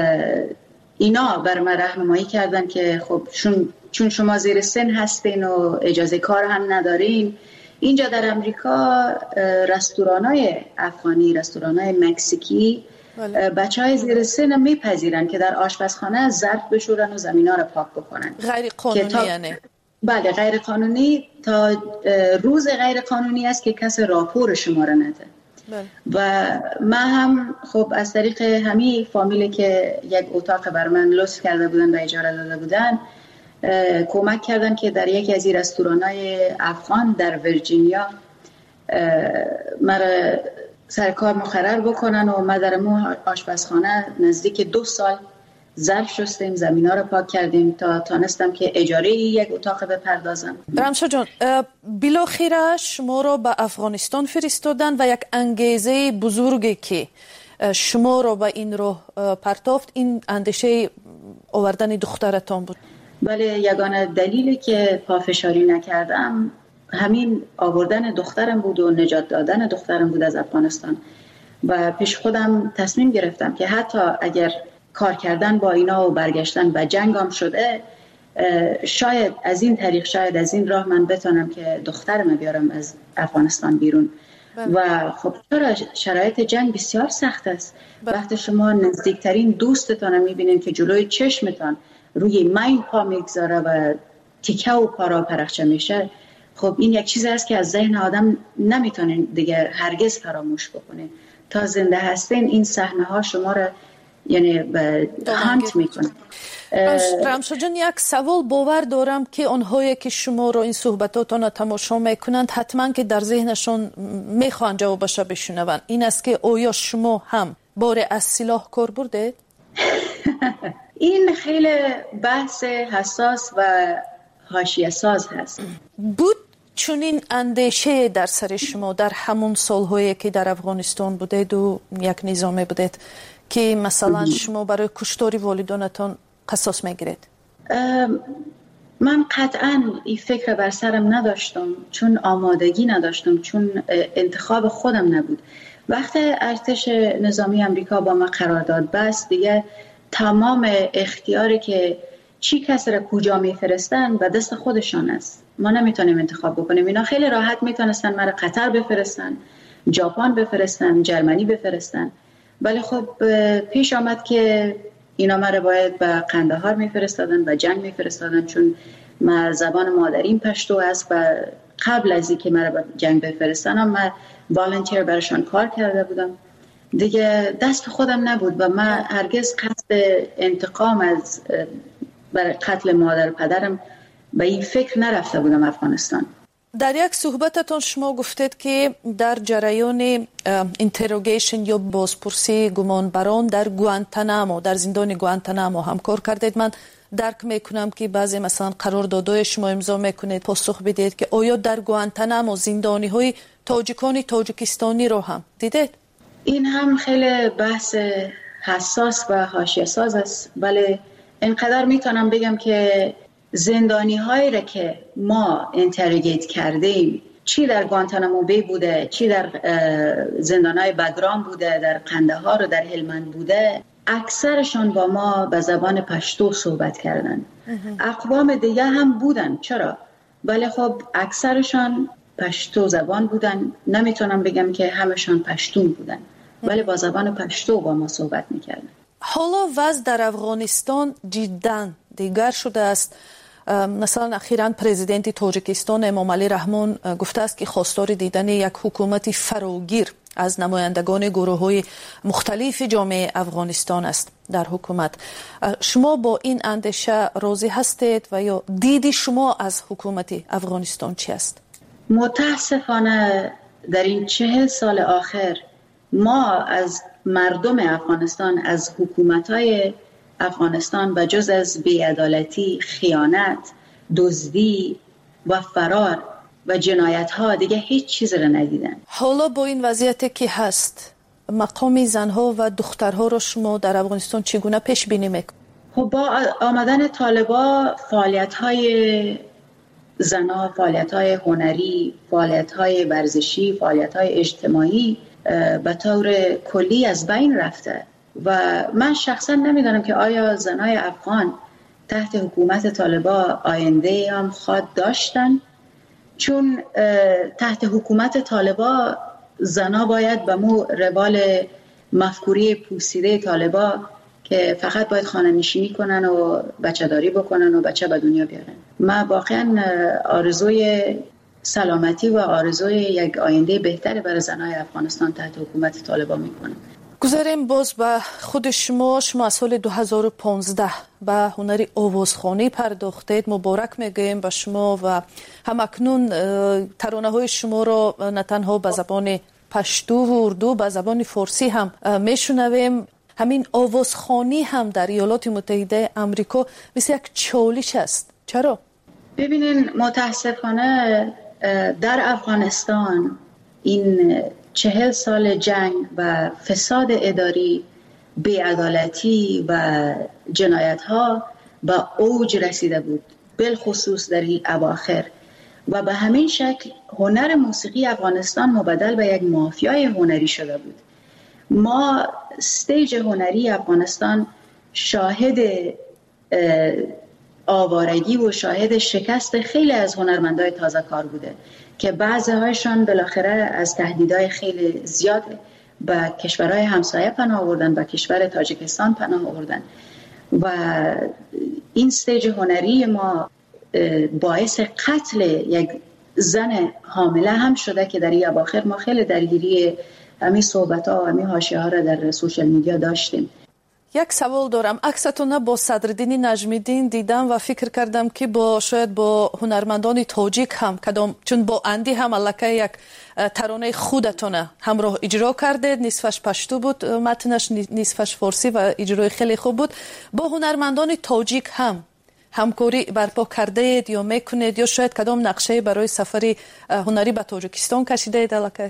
اینا بر من راهنمایی کردن که خب چون شما زیر سن هستین و اجازه کار هم ندارین، اینجا در امریکا رستورانای افغانی، رستورانای مکزیکی بچهای زیر سن میپذیرن که در آشپزخانه ظرف بشورن و زمینا رو پاک بکنن. غیر قانونی یعنی؟ بله غیر قانونی، تا روز غیر قانونی است که کس راپور شما رو نده. و من هم خب از طریق همین فامیلی که یک اتاق بر من لطف کرده بودن و اجاره داده بودن کمک کردن که در یکی از این رستورانای افغان در ویرجینیا مرا سر کار مقرر بکنن و من در آشپزخانه نزدیک 2 سال ظرف شستیم، زمینا رو پاک کردیم تا تانستم که اجاره یک اتاق بپردازم. رمشا جان، بالاخره شما رو به افغانستان فرستادن و یک انگیزه بزرگی که شما رو به این راه پرتافت، این اندیشه آوردن دخترتان بود. بله، یگانه دلیلی که پافشاری نکردم همین آوردن دخترم بود و نجات دادن دخترم بود از افغانستان. و پیش خودم تصمیم گرفتم که حتی اگر کار کردن با اینا و برگشتن به جنگام شده، شاید از این طریق، شاید از این راه من بتونم که دخترم بیارم از افغانستان بیرون. و خب شرایط جنگ بسیار سخت است. وقتی شما نزدیکترین دوستتان میبینید که جلوی چشمتان روی مین پا میگذاره و تیکه و پارا پرخچه میشه، خب این یک چیزی است که از ذهن آدم نمیتونه دیگه هرگز فراموش بکنه. تا زنده هستین این صحنه ها شما را یعنی هانت میکنه. رمشا جان، یک سوال باور دارم که آنهایی که شما رو این صحبتاتون رو تماشا میکنند حتما که در ذهنشون میخوان جوابش بشنون. این است که آیا شما هم بار از سلاح کار بردید؟ این خیلی بحث حساس و حاشیه ساز هست. بود چونین اندیشه در سر شما در همون سالهایی که در افغانستان بودید و یک نظامی بودید که مثلا شما برای کشتاری والدانتان قصاص میگیرید؟ من قطعا این فکر بر سرم نداشتم، چون آمادگی نداشتم، چون انتخاب خودم نبود. وقتی ارتش نظامی امریکا با ما قرارداد بست، دیگه تمام اختیاری که چی کس را کجا میفرستن به دست خودشان است. ما نمیتونیم انتخاب بکنیم. اینا خیلی راحت میتونستن مرا قطر بفرستن، ژاپن بفرستن، جرمنی بفرستن. ولی خب پیش آمد که اینا مرا باید به قندهار میفرستادن، به جنگ میفرستادن، چون من زبان مادریم پشتو است و قبل از اینکه مرا به جنگ بفرستن من والنتیر براشون کار کرده بودم. دیگه دست خودم نبود و من هرگز قصد انتقام از برای قتل مادر پدرم به این فکر نرفته بودم افغانستان. در یک صحبتتون شما گفتید که در جریان اینتروگیشن یا بازپرسی گمانبران در گوانتانامو، در زندان گوانتانامو هم کار کردید. من درک میکنم که بعضی مثلا قراردادهای شما امضا میکنید پاسخ بدید که آیا در گوانتانامو زندانی های تاجیکانی تاجیکستانی رو هم دیدید؟ این هم خیلی بحث حساس و حاشیه ساز است. ولی اینقدر میتونم بگم که زندانی هایی را که ما اینتروگیت کردیم، چی در گوانتانامو بی بوده، چی در زندان های بگرام بوده، در قندهار و در هلمند بوده، اکثرشان با ما به زبان پشتو صحبت کردن. اقوام دیگه هم بودن، چرا؟ ولی خب اکثرشان پشتو زبان بودن. نمیتونم بگم که همشان پشتون بودن، ولی با زبان پشتو با ما صحبت میکردن. حالا وضع در افغانستان جدا دیگر شده است. مثلا اخیراً پرزیدنت تاجیکستان امام علی رحمان گفته است که خواستار دیدن یک حکومت فراگیر از نمایندگان گروه‌های مختلف جامعه افغانستان است در حکومت. شما با این اندیشه راضی هستید و یا دیدی شما از حکومت افغانستان چی است؟ متاسفانه در این 40 سال آخر ما از مردم افغانستان، از حکومت‌های افغانستان به جز از بی‌عدالتی، خیانت، دزدی و فرار و جنایت‌ها دیگه هیچ چیز را ندیدن. حالا با این وضعیتی که هست، مقام زنها و دخترها رو شما در افغانستان چگونه پیش بینی میکنید؟ خب با آمدن طالبا فعالیت‌های زنها، فعالیت‌های هنری، فعالیت‌های ورزشی، فعالیت‌های اجتماعی به طور کلی از بین رفته و من شخصا نمیدونم که آیا زنای افغان تحت حکومت طالبا آینده هم خواد داشتن، چون تحت حکومت طالبا زنا باید به مو روال مفکوری پوسیده طالبا که فقط باید خانه نشینی کنن و بچه داری بکنن و بچه به دنیا بیارن. من واقعا آرزوی سلامتی و آرزوی یک آینده بهتر برای زنای افغانستان تحت حکومت طالبا میکنم. گذاریم باز به خود شما از سال 2015 به هنر آوازخوانی پرداختید. مبارک میگویم به شما و همکنون ترانه های شما را نه تنها به زبان پشتو و اردو، به زبان فارسی هم میشنویم. همین آوازخوانی هم در ایالات متحده آمریکا مثل یک چالش است. چرا؟ ببینین متاسفانه در افغانستان این 40 سال جنگ و فساد اداری، بی‌عدالتی و جنایت ها به اوج رسیده بود، بالخصوص در این اواخر، و به همین شکل هنر موسیقی افغانستان مبدل به یک مافیای هنری شده بود. ما استیج هنری افغانستان شاهد آوارگی و شاهد شکست خیلی از هنرمندای تازه کار بوده که بعضی هایشان بالاخره از تهدیدهای خیلی زیاد به کشورهای همسایه پناه آوردن، به کشور تاجیکستان پناه آوردن و این استیج هنری ما باعث قتل یک زن حامله هم شده که در این اواخر ما خیلی درگیری همین صحبت‌ها و همین حاشیه‌ها را در سوشال میدیا داشتیم. یک سوال دارم. عکستون با صدرالدین نجمیدین دیدم و فکر کردم که شاید با هنرمندان تاجیک هم کدام، چون با اندی هم الکه یک ترانه خودتونه همراه اجرا کردید، نصفش پشتو بود متنش، نصفش فارسی و اجرای خیلی خوب بود. با هنرمندان تاجیک هم همکاری برپا کرده اید یا میکنید یا شاید کدام نقشه برای سفر هنری به تاجیکستان کشیده اید الکه؟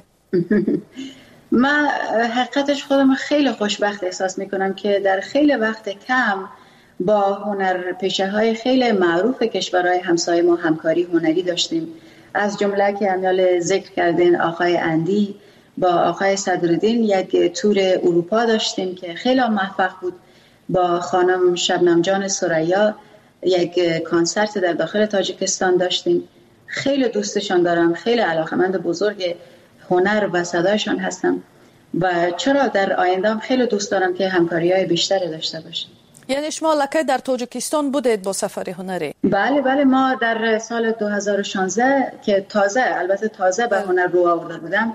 من حقیقتش خودم خیلی خوشبخت احساس میکنم که در خیلی وقت کم با هنرپیشه های خیلی معروف کشورهای همسایه ما همکاری هنری داشتیم. از جمله که امیال ذکر کردین آقای اندی با آقای صدرالدین یک تور اروپا داشتیم که خیلی موفق بود. با خانم شبنم جان ثریا یک کنسرت در داخل تاجیکستان داشتیم. خیلی دوستشان دارم، خیلی علاقه‌مند بزرگ هنر و صدایشان هستم و چرا در آینده هم خیلی دوست دارم که همکاری‌های بیشتری داشته باشیم. یعنی شما لکه در تاجیکستان بودید با سفر هنری؟ بله ما در سال 2016 که تازه به هنر رو آورده بودم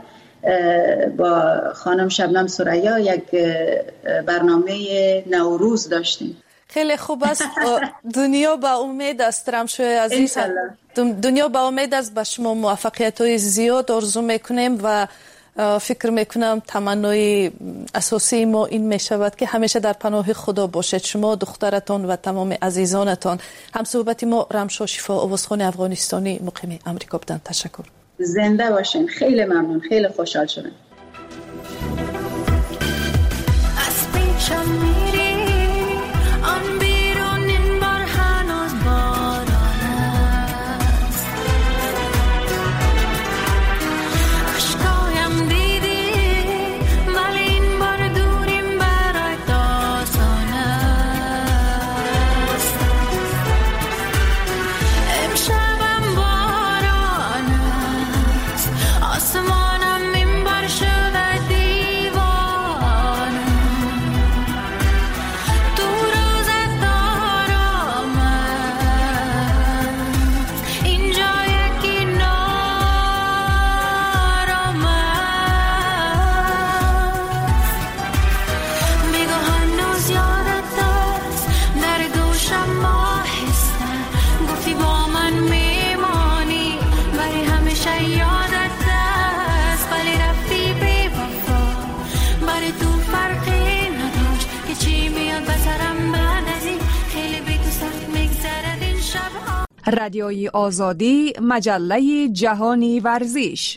با خانم شبنم ثریا یک برنامه نوروز داشتیم. خیلی خوب است. دنیا با امید است رمشوی عزیز، دنیا با امید است به شما موفقیت‌های زیاد آرزو میکنیم و فکر میکنم تمنای اساسی ما این میشود که همیشه در پناه خدا باشید شما، دخترتان و تمام عزیزانتان. هم صحبت ما رمشا شفا آوازخوان افغانستانی مقیم امریکا بودن. تشکر. زنده باشین. خیلی ممنون، خیلی خوشحال شدم. رادیوی آزادی، مجله جهانی ورزش.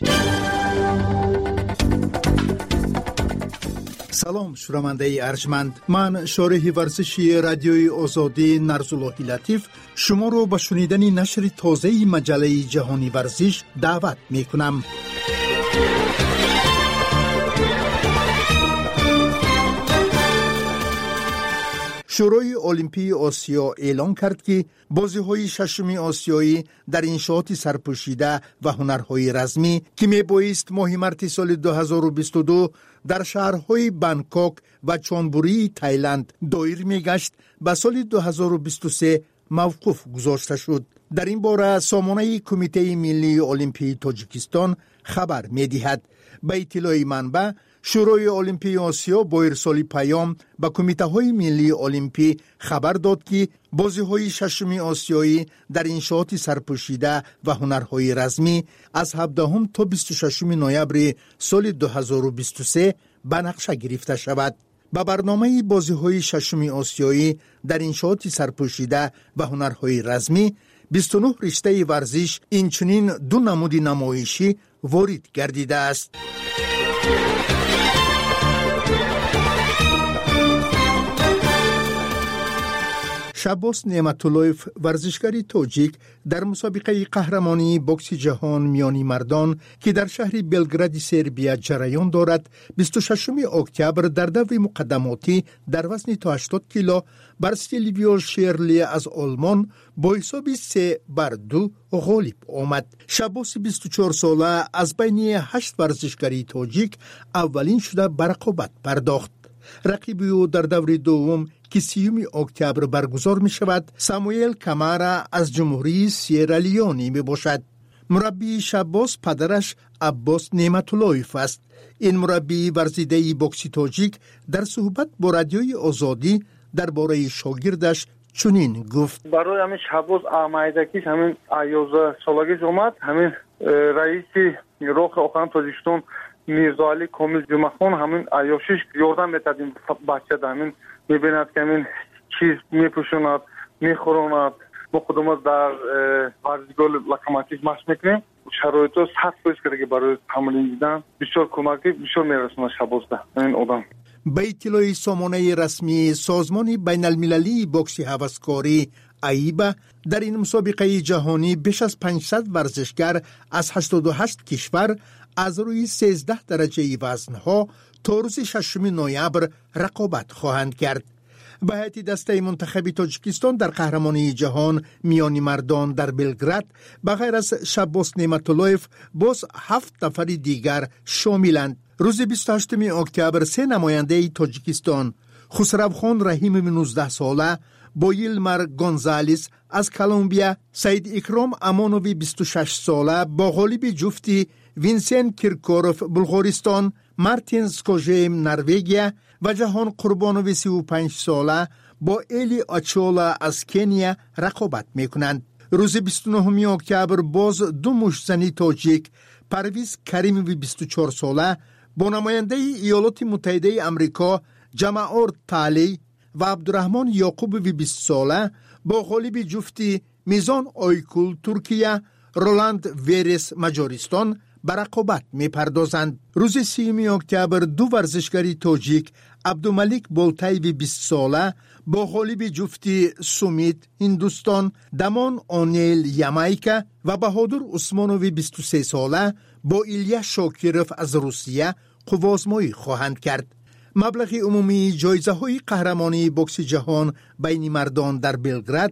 سلام شنونده ارجمند، من شارح ورزشی رادیوی آزادی نرزاللهی لطیف شما رو به شنیدن نشر تازه مجله جهانی ورزش دعوت می کنم. شورای المپی آسیا اعلام کرد که بازی‌های ششم آسیایی در انشاءات سرپوشیده و هنرهای رزمی که میبایست ماه مارس سال 2022 در شهرهای بانکوک و چونبوری تایلند دایر میگشت به سال 2023 موقوف گذاشته شد. در این باره سامانه کمیته ملی المپی تاجیکستان خبر می‌دهد. به اطلاع منبع شورای المپی آسیا با ارسال پیام به کمیته‌های ملی المپی خبر داد که بازی‌های ششم آسیایی در انشاءات سرپوشیده و هنرهای رزمی از 17 تا 26 نوامبر سال 2023 به نقشه گرفته شود. با برنامه بازی‌های ششم آسیایی در انشاءات سرپوشیده و هنرهای رزمی 29 رشته ورزش اینچنین 2 نمود نمایشی وارد گردیده است. شابوس نعمتاللهیف ورزشکاری تاجیک در مسابقه قهرمانی بوکس جهان میانی مردان که در شهر بلگراد سربیا جریان دارد 26 اکتبر در دور مقدماتی در وزن تا 80 کیلو بر سیلویو شیرلی از آلمان با حساب 3-2 غالب آمد. شابوس 24 ساله از بین 8 ورزشکاری تاجیک اولین شده به رقابت پرداخت. رقیب او در دور دوم که 30 اکتبر برگزار می شود ساموئل کامارا از جمهوری سیرالیونی می باشد. مربی شابوس پدرش عباس نعمتاللهیف است. این مربی ورزیده بوکسی تاجیک در صحبت با رادیوی آزادی درباره شاگردش چنین گفت: برای همین شابوس آمایدگیش همین 11 سالگی اومد. همین رئیس روخ آخران تاجیکستان میرزا علی کامل جمعخان همین عیاشیش یاردم میتدیم بچه همین میبیند که همین چیز میپوشوند میخوراند. ما خودمون در ورزشگاه لکماتیش مشق میکنیم. شرایطو سخت پیش کرده برای تمرین دیدن بسیار کمکی بسیار میرسونه شابوس ده این آدم. به اطلاع سامانه رسمی سازمان بین المللی بوکس هوسکاری ایبا در این مسابقه جهانی بیش از 500 ورزشگر از 88 کشور از روی 13 درجه وزنها تا روز 6 نوامبر رقابت خواهند کرد. به هیئت دسته منتخب تاجیکستان در قهرمانی جهان میانی مردان در بلگراد به غیر از شابوس نعمتاللهیف باز 7 نفر دیگر شاملند. روز 28 اکتبر 3 نماینده تاجیکستان خسروخان رحیم 19 ساله با یلمر گونزالس از کلمبیا، سید اکرام امانوی 26 ساله با غالب جفتی وینسن کیرکوروف بلغارستان، مارتین سکوژیم نروژ و جهان قربانوی 35 ساله با ایلی آچولا از کنیا رقابت میکنند. روز 29 اکتبر باز 2 مشتزنی تاجیک پرویز کریموی 24 ساله با نماینده ایالات متحده امریکا جمعور تالی و عبدالرحمن یعقوبوی 20 ساله با غالب جفتی میزان آیکول ترکیه، رولاند ویرس مجارستان به رقابت می پردازند. روز 30 اکتبر 2 ورزشکاری تاجیک عبدالملک بولتایوی 20 ساله با غالب جفتی سومیت هندوستان، دمان آنیل یامایکا و بهادر عثمانوی 23 ساله با ایلیا شاکیروف از روسیه قوازمایی خواهند کرد. مبلغ عمومی جایزه های قهرمانی بوکس جهان بین مردان در بلگراد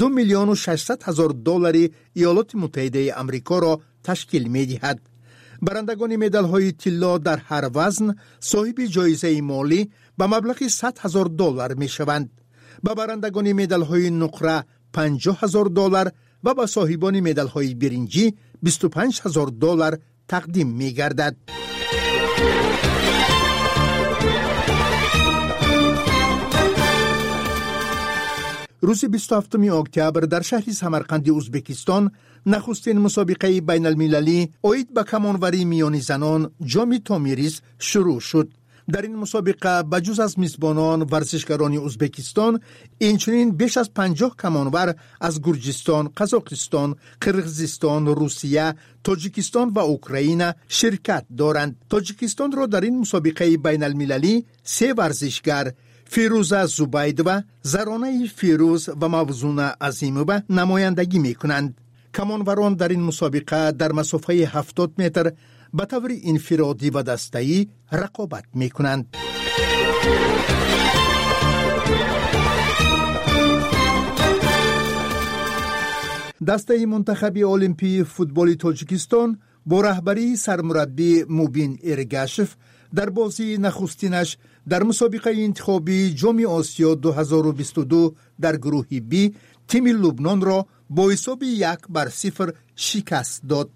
2,600,000 دلار ایالات متحده آمریکا را تشکیل می دهد. برندگان مدال های طلا در هر وزن صاحب جایزه مالی به مبلغ 100,000 دلار می شوند. به برندگان مدال های نقره 50,000 دلار و به صاحبان مدال های برنجی 25,000 دلار تقدیم می گردد. روز 27 اکتبر در شهر سمرقند ازبکستان نخستین مسابقه بین المللی اوید به کمانوری میانی زنان جام تومیریس شروع شد. در این مسابقه بجز از میزبانان ورزشکاران ازبکستان اینچنین بیش از 50 کمانور از گرجستان، قزاقستان، قرقیزستان، روسیه، تاجیکستان و اوکراین شرکت دارند. تاجیکستان را در این مسابقه بین المللی 3 ورزشگر فیروزه زوبایدوه، زرانه فیروز و موزون عظیموه نمایندگی می کنند. کمانوران در این مسابقه در مسافه 70 متر به طور انفرادی و دسته‌ای رقابت می کنند. دسته منتخب المپی فوتبال تاجیکستان با رهبری سرمربی موبین ایرگاشف در بازی نخستینش در مسابقه انتخابی جام آسیا 2022 در گروه بی تیم لبنان را با حساب 1-0 شکست داد.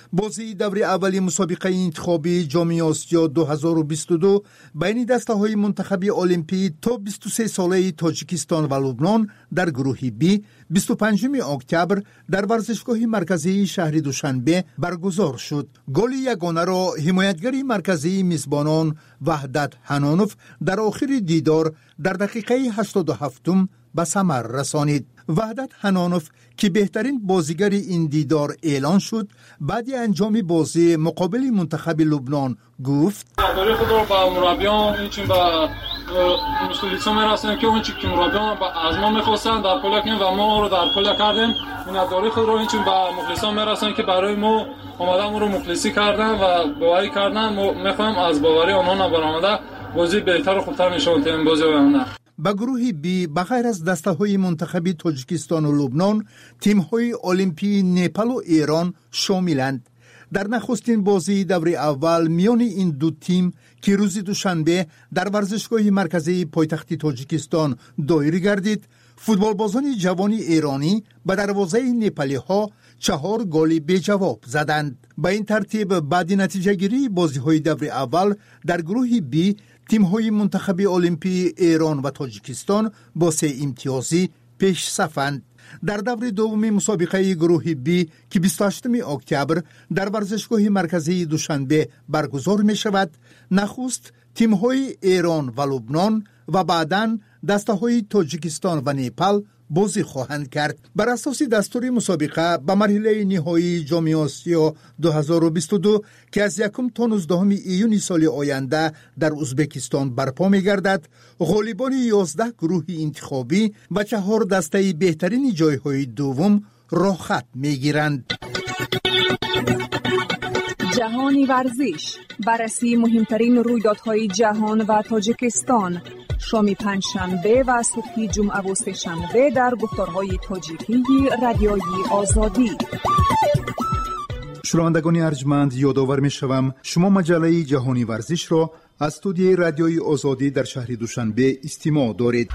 بازی دور اولی مسابقه انتخابی جام آسیا 2022 بین دسته‌های منتخب المپی تا 23 ساله تاجیکستان و لبنان در گروه بی 25 اکتبر در ورزشگاه مرکزی شهر دوشنبه برگزار شد. گل یگانه را حمایتگر مرکزی میزبانان وحدت حنانوف در آخر دیدار در دقیقه 87 به ثمر رسانید. وحدت حنانوف که بهترین بازیگر این دیدار اعلان شد، بعد انجام بازی مقابل منتخب لبنان گفت: داری خود رو با مربیان این چیم با مسئولیت میرسیم که اون چی که مربیان از ما میخواستن در پول کنیم و ما رو در پول کردیم. این داری خود رو این چیم با مخلصان میرسیم که برای ما اومدن ما رو مخلصی کردن و باوری کردن. ما میخوایم از باوری آنها نبرآمده بازی بهتر و خوبتر میشون تیم بازی آینده. با گروه بی بغیر از دسته‌های منتخبی تاجیکستان و لبنان، تیم‌های المپی نپال و ایران شاملند. در نخستین بازی دور اول میان این دو تیم که روز دوشنبه در ورزشگاه مرکزی پایتخت تاجیکستان دایر گردید، فوتبالبازان جوان ایرانی به دروازه نپالی‌ها 4 گل به جواب زدند. با این ترتیب بعد نتیجه گیری بازی‌های دور اول در گروه بی تیم‌های منتخب المپی ایران و تاجیکستان با 3 امتیازی پیش صفند. در دور دوم مسابقه گروه بی که 28 اکتبر در ورزشگاه مرکزی دوشنبه برگزار می شود، نخست تیم‌های ایران و لبنان و بعداً دسته‌های تاجیکستان و نپال بازی خواهند کرد. بر اساس دستور مسابقه به مرحله نهایی جام آسیا 2022 که از 1 تا 19 ایون سال آینده در ازبکستان برپا می‌گردد، غالبان 11 گروه انتخابی و 4 دسته بهترین جایهای دوم راه خط می‌گیرند. جهانی ورزش، بررسی مهمترین رویدادهای جهان و تاجیکستان، شام پنجشنبه و صبح جمعه و سه‌شنبه در گفتارهای تاجیکی رادیوی آزادی. شنوندگان ارجمند، یادآور می‌شوم شما مجله جهانی ورزش را از استودیوی رادیوی آزادی در شهر دوشنبه استماع دارید.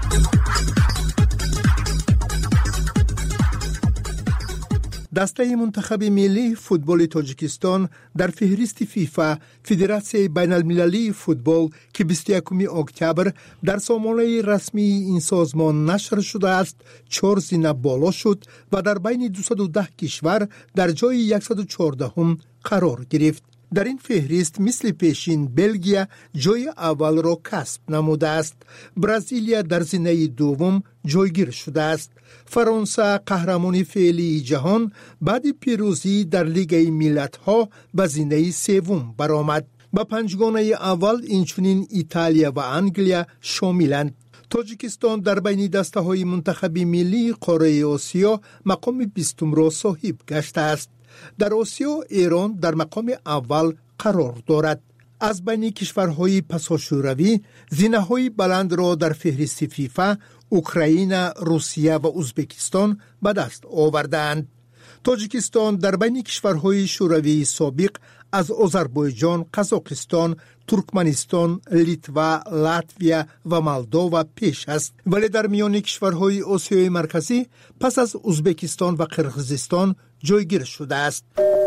دسته منتخب ملی فوتبال تاجیکستان در فهرست فیفا، فدراسیون بین المللی فوتبال که 21 اکتبر در سامانه رسمی این سازمان نشر شده است، 4 زینه بالا شد و در بین 210 کشور در جای 114 قرار گرفت. در این فهرست مثل پیشین بلژیا جای اول را کسب نموده است. برزیلیا در زینه دوم جایگیر شده است. فرانسه قهرمان فعلی جهان بعد پیروزی در لیگ ملت‌ها به زینه سوم برآمد. با پنجگانه اول اینچنین ایتالیا و انگلیا شاملند. تاجیکستان در بین دسته‌های منتخب ملی قاره آسیا مقام 20 را صاحب گشته است. در آسیا ایران در مقام اول قرار دارد. از بین کشورهای پساشوروی زینه‌های بلند را در فهرست فیفا اوکراین، روسیه و ازبکستان به دست آوردند. تاجیکستان در بین کشورهای شوروی سابق از آذربایجان، قزاقستان، ترکمنستان، لیتوا، لاتویا و مولداوا پیش است، ولی در میان کشورهای آسیای مرکزی پس از ازبکستان و قرقیزستان جایگیر شده است.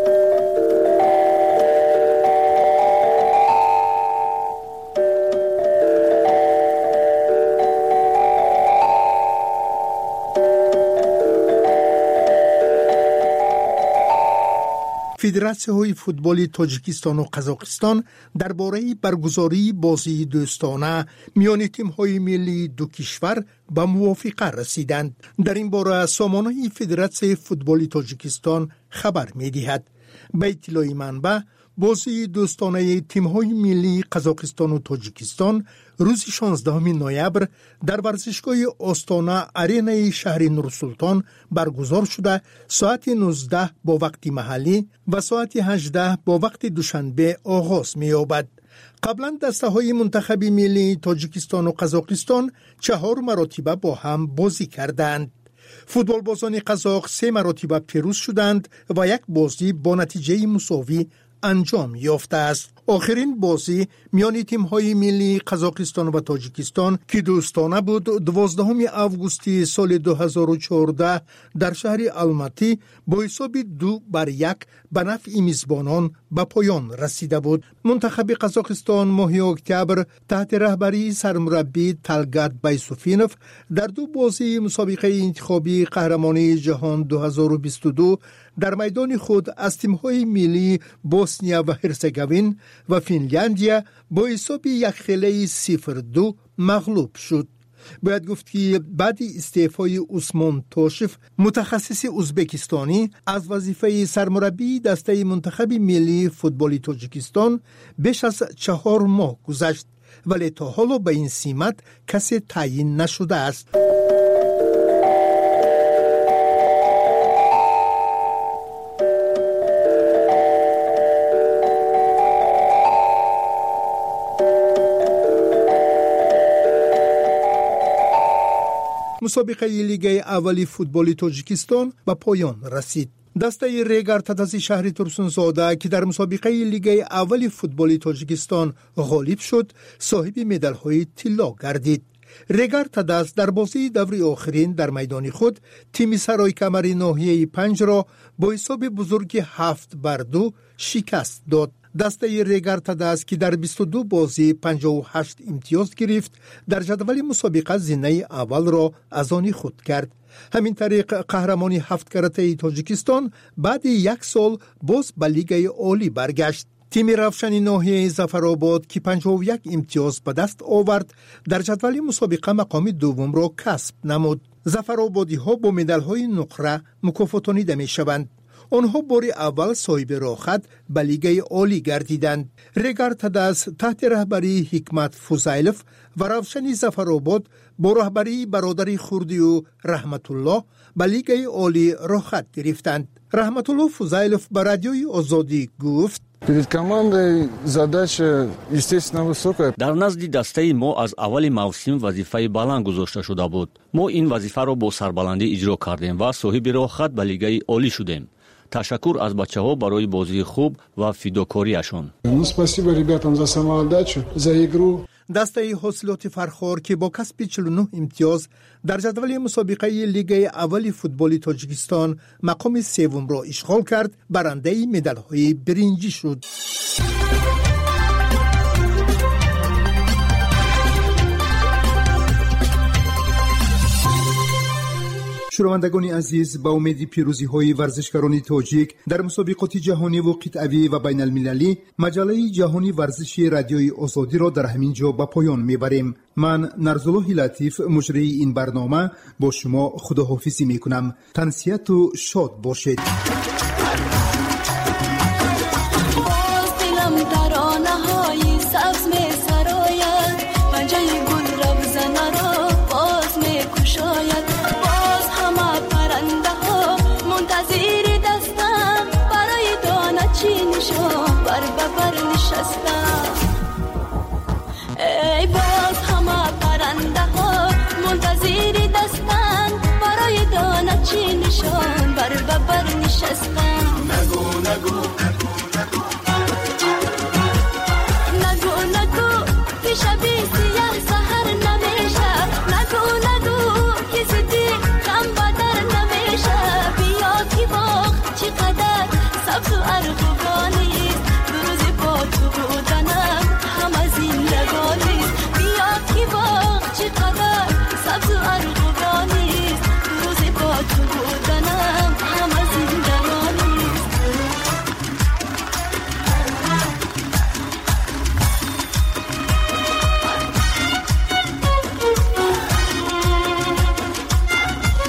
فدراسیون فوتبال تاجیکستان و قزاقستان درباره برگزاری بازی دوستانه میان تیم‌های ملی دو کشور به موافقه رسیدند. در این باره سامانه فدراسیون فوتبال تاجیکستان خبر می‌دهد. به اطلاع منبع، بازی دوستانه تیم‌های ملی قزاقستان و تاجیکستان روز 16 نوامبر در ورزشگاه آستانا آرینای شهر نورسلطان برگزار شده ساعت 19 با وقت محلی و ساعت 18 با وقت دوشنبه آغاز می‌یابد. قبلا دسته‌های منتخب ملی تاجیکستان و قزاقستان 4 مرتبه با هم بازی کردند. فوتبالبازان قزاق 3 مرتبه پیروز شدند و 1 بازی با نتیجه مساوی انجام یافته است. آخرین بازی میان تیم‌های ملی قزاقستان و تاجیکستان که دوستانه بود 12 آگوست سال 2014 در شهر الماتی با حساب 2-1 به نفع میزبانان به پایان رسیده بود. منتخب قزاقستان ماه اکتبر تحت رهبری سرمربی تلگات بایسوفینوف در 2 بازی مسابقه انتخابی قهرمانی جهان 2022 در میدان خود از تیم‌های ملی بوسنیا و هرزگوین و فنلاندیا با حساب 1-0 مغلوب شد. باید گفت که بعد استعفای عثمان توشف متخصص ازبکستانی از وظیفه سرمربی دسته منتخب ملی فوتبال تاجیکستان بیش از 4 ماه گذشت، ولی تا حالا به این سمت کسی تعیین نشده است. مسابقه لیگ اولی فوتبال تاجیکستان به پایان رسید. دسته ریگر تداز شهر ترسونزاده که در مسابقه لیگ اولی فوتبال تاجیکستان غالب شد، صاحب مدال های طلا گردید. ریگر تداز در بازی دوری آخرین در میدان خود تیم سرای کمر ناحیه 5 را با حساب بزرگ 7-2 شکست داد. دسته ریگر تداز که در 22 بازی 58 امتیاز گرفت، در جدول مسابقه زینه اول را از آن خود کرد. همین طریق قهرمانی 7 کرته تاجیکستان بعد 1 سال باز به لیگ عالی برگشت. تیم روشن ناحیه ظفرآباد که 51 امتیاز به دست آورد، در جدول مسابقه مقام دوم را کسب نمود. ظفرآبادی ها با مدال های نقره مکافاتانیده می شوند. آنها بار اول صاحب راحت به لیگ عالی گردیدند. ریگر تداز تحت رهبری حکمت فوزایلوف و روشن ظفرآباد با رهبری برادر خوردی و رحمت الله به لیگ عالی راحت گرفتند. رحمت الله فوزایلوف به رادیوی آزادی گفت: در نزد دسته ما از اول موسم وظیفه بلند گذاشته شده بود. ما این وظیفه را با سربلندی اجرا کردیم و صاحب راحت به لیگ عالی شدیم. تشکر از بچه‌ها برای بازی خوب و فداکاریشان. دسته حاصلات فرخار که با کسب 49 امتیاز در جدول مسابقه لیگ اولی فوتبال تاجیکستان مقام سوم را اشغال کرد، برنده مدال‌های برنجی شد. شنوندگان عزیز، با امید پیروزی های ورزشکاران تاجیک در مسابقات جهانی و قطعی و بین المللی، مجله جهانی ورزشی رادیوی آزادی را در همین جا به پایان میبریم. من نرزالله لطیف مجری این برنامه با شما خداحافظی میکنم. تنسیت و شاد باشید. ای باز همه پرنده ها منتظر دستن برای دانه چی نشان بر ببر نشستن. نگو نگو نگو نگو که شبی سیاه سهر نمیشه. نگو نگو که زدی غم بدر نمیشه. بیا که باغ چقدر سبز و ارغوانی روزی با تو بودنم همه زندگانی. بیا که باغ چقدر سبز و ارغوانی روزی با تو بودنم همه زندگانی.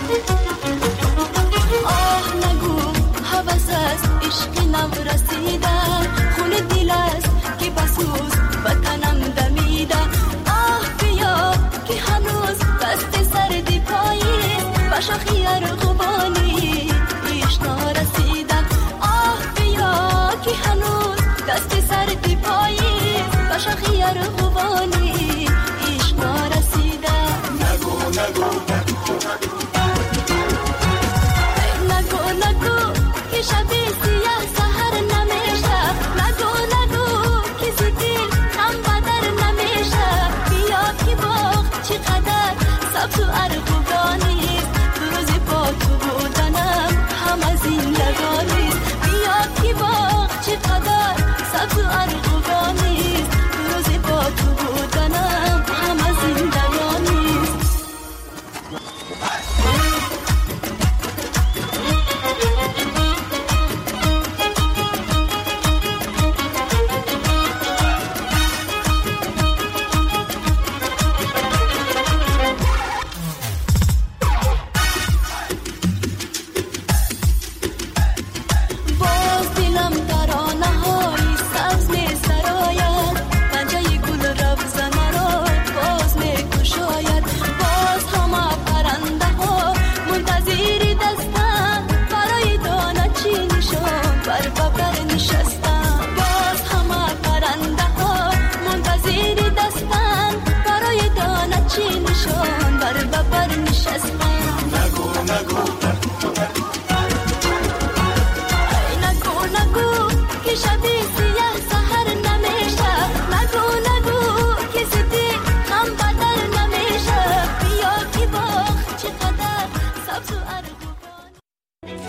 آه نگو حوض از عشق نو رسیده.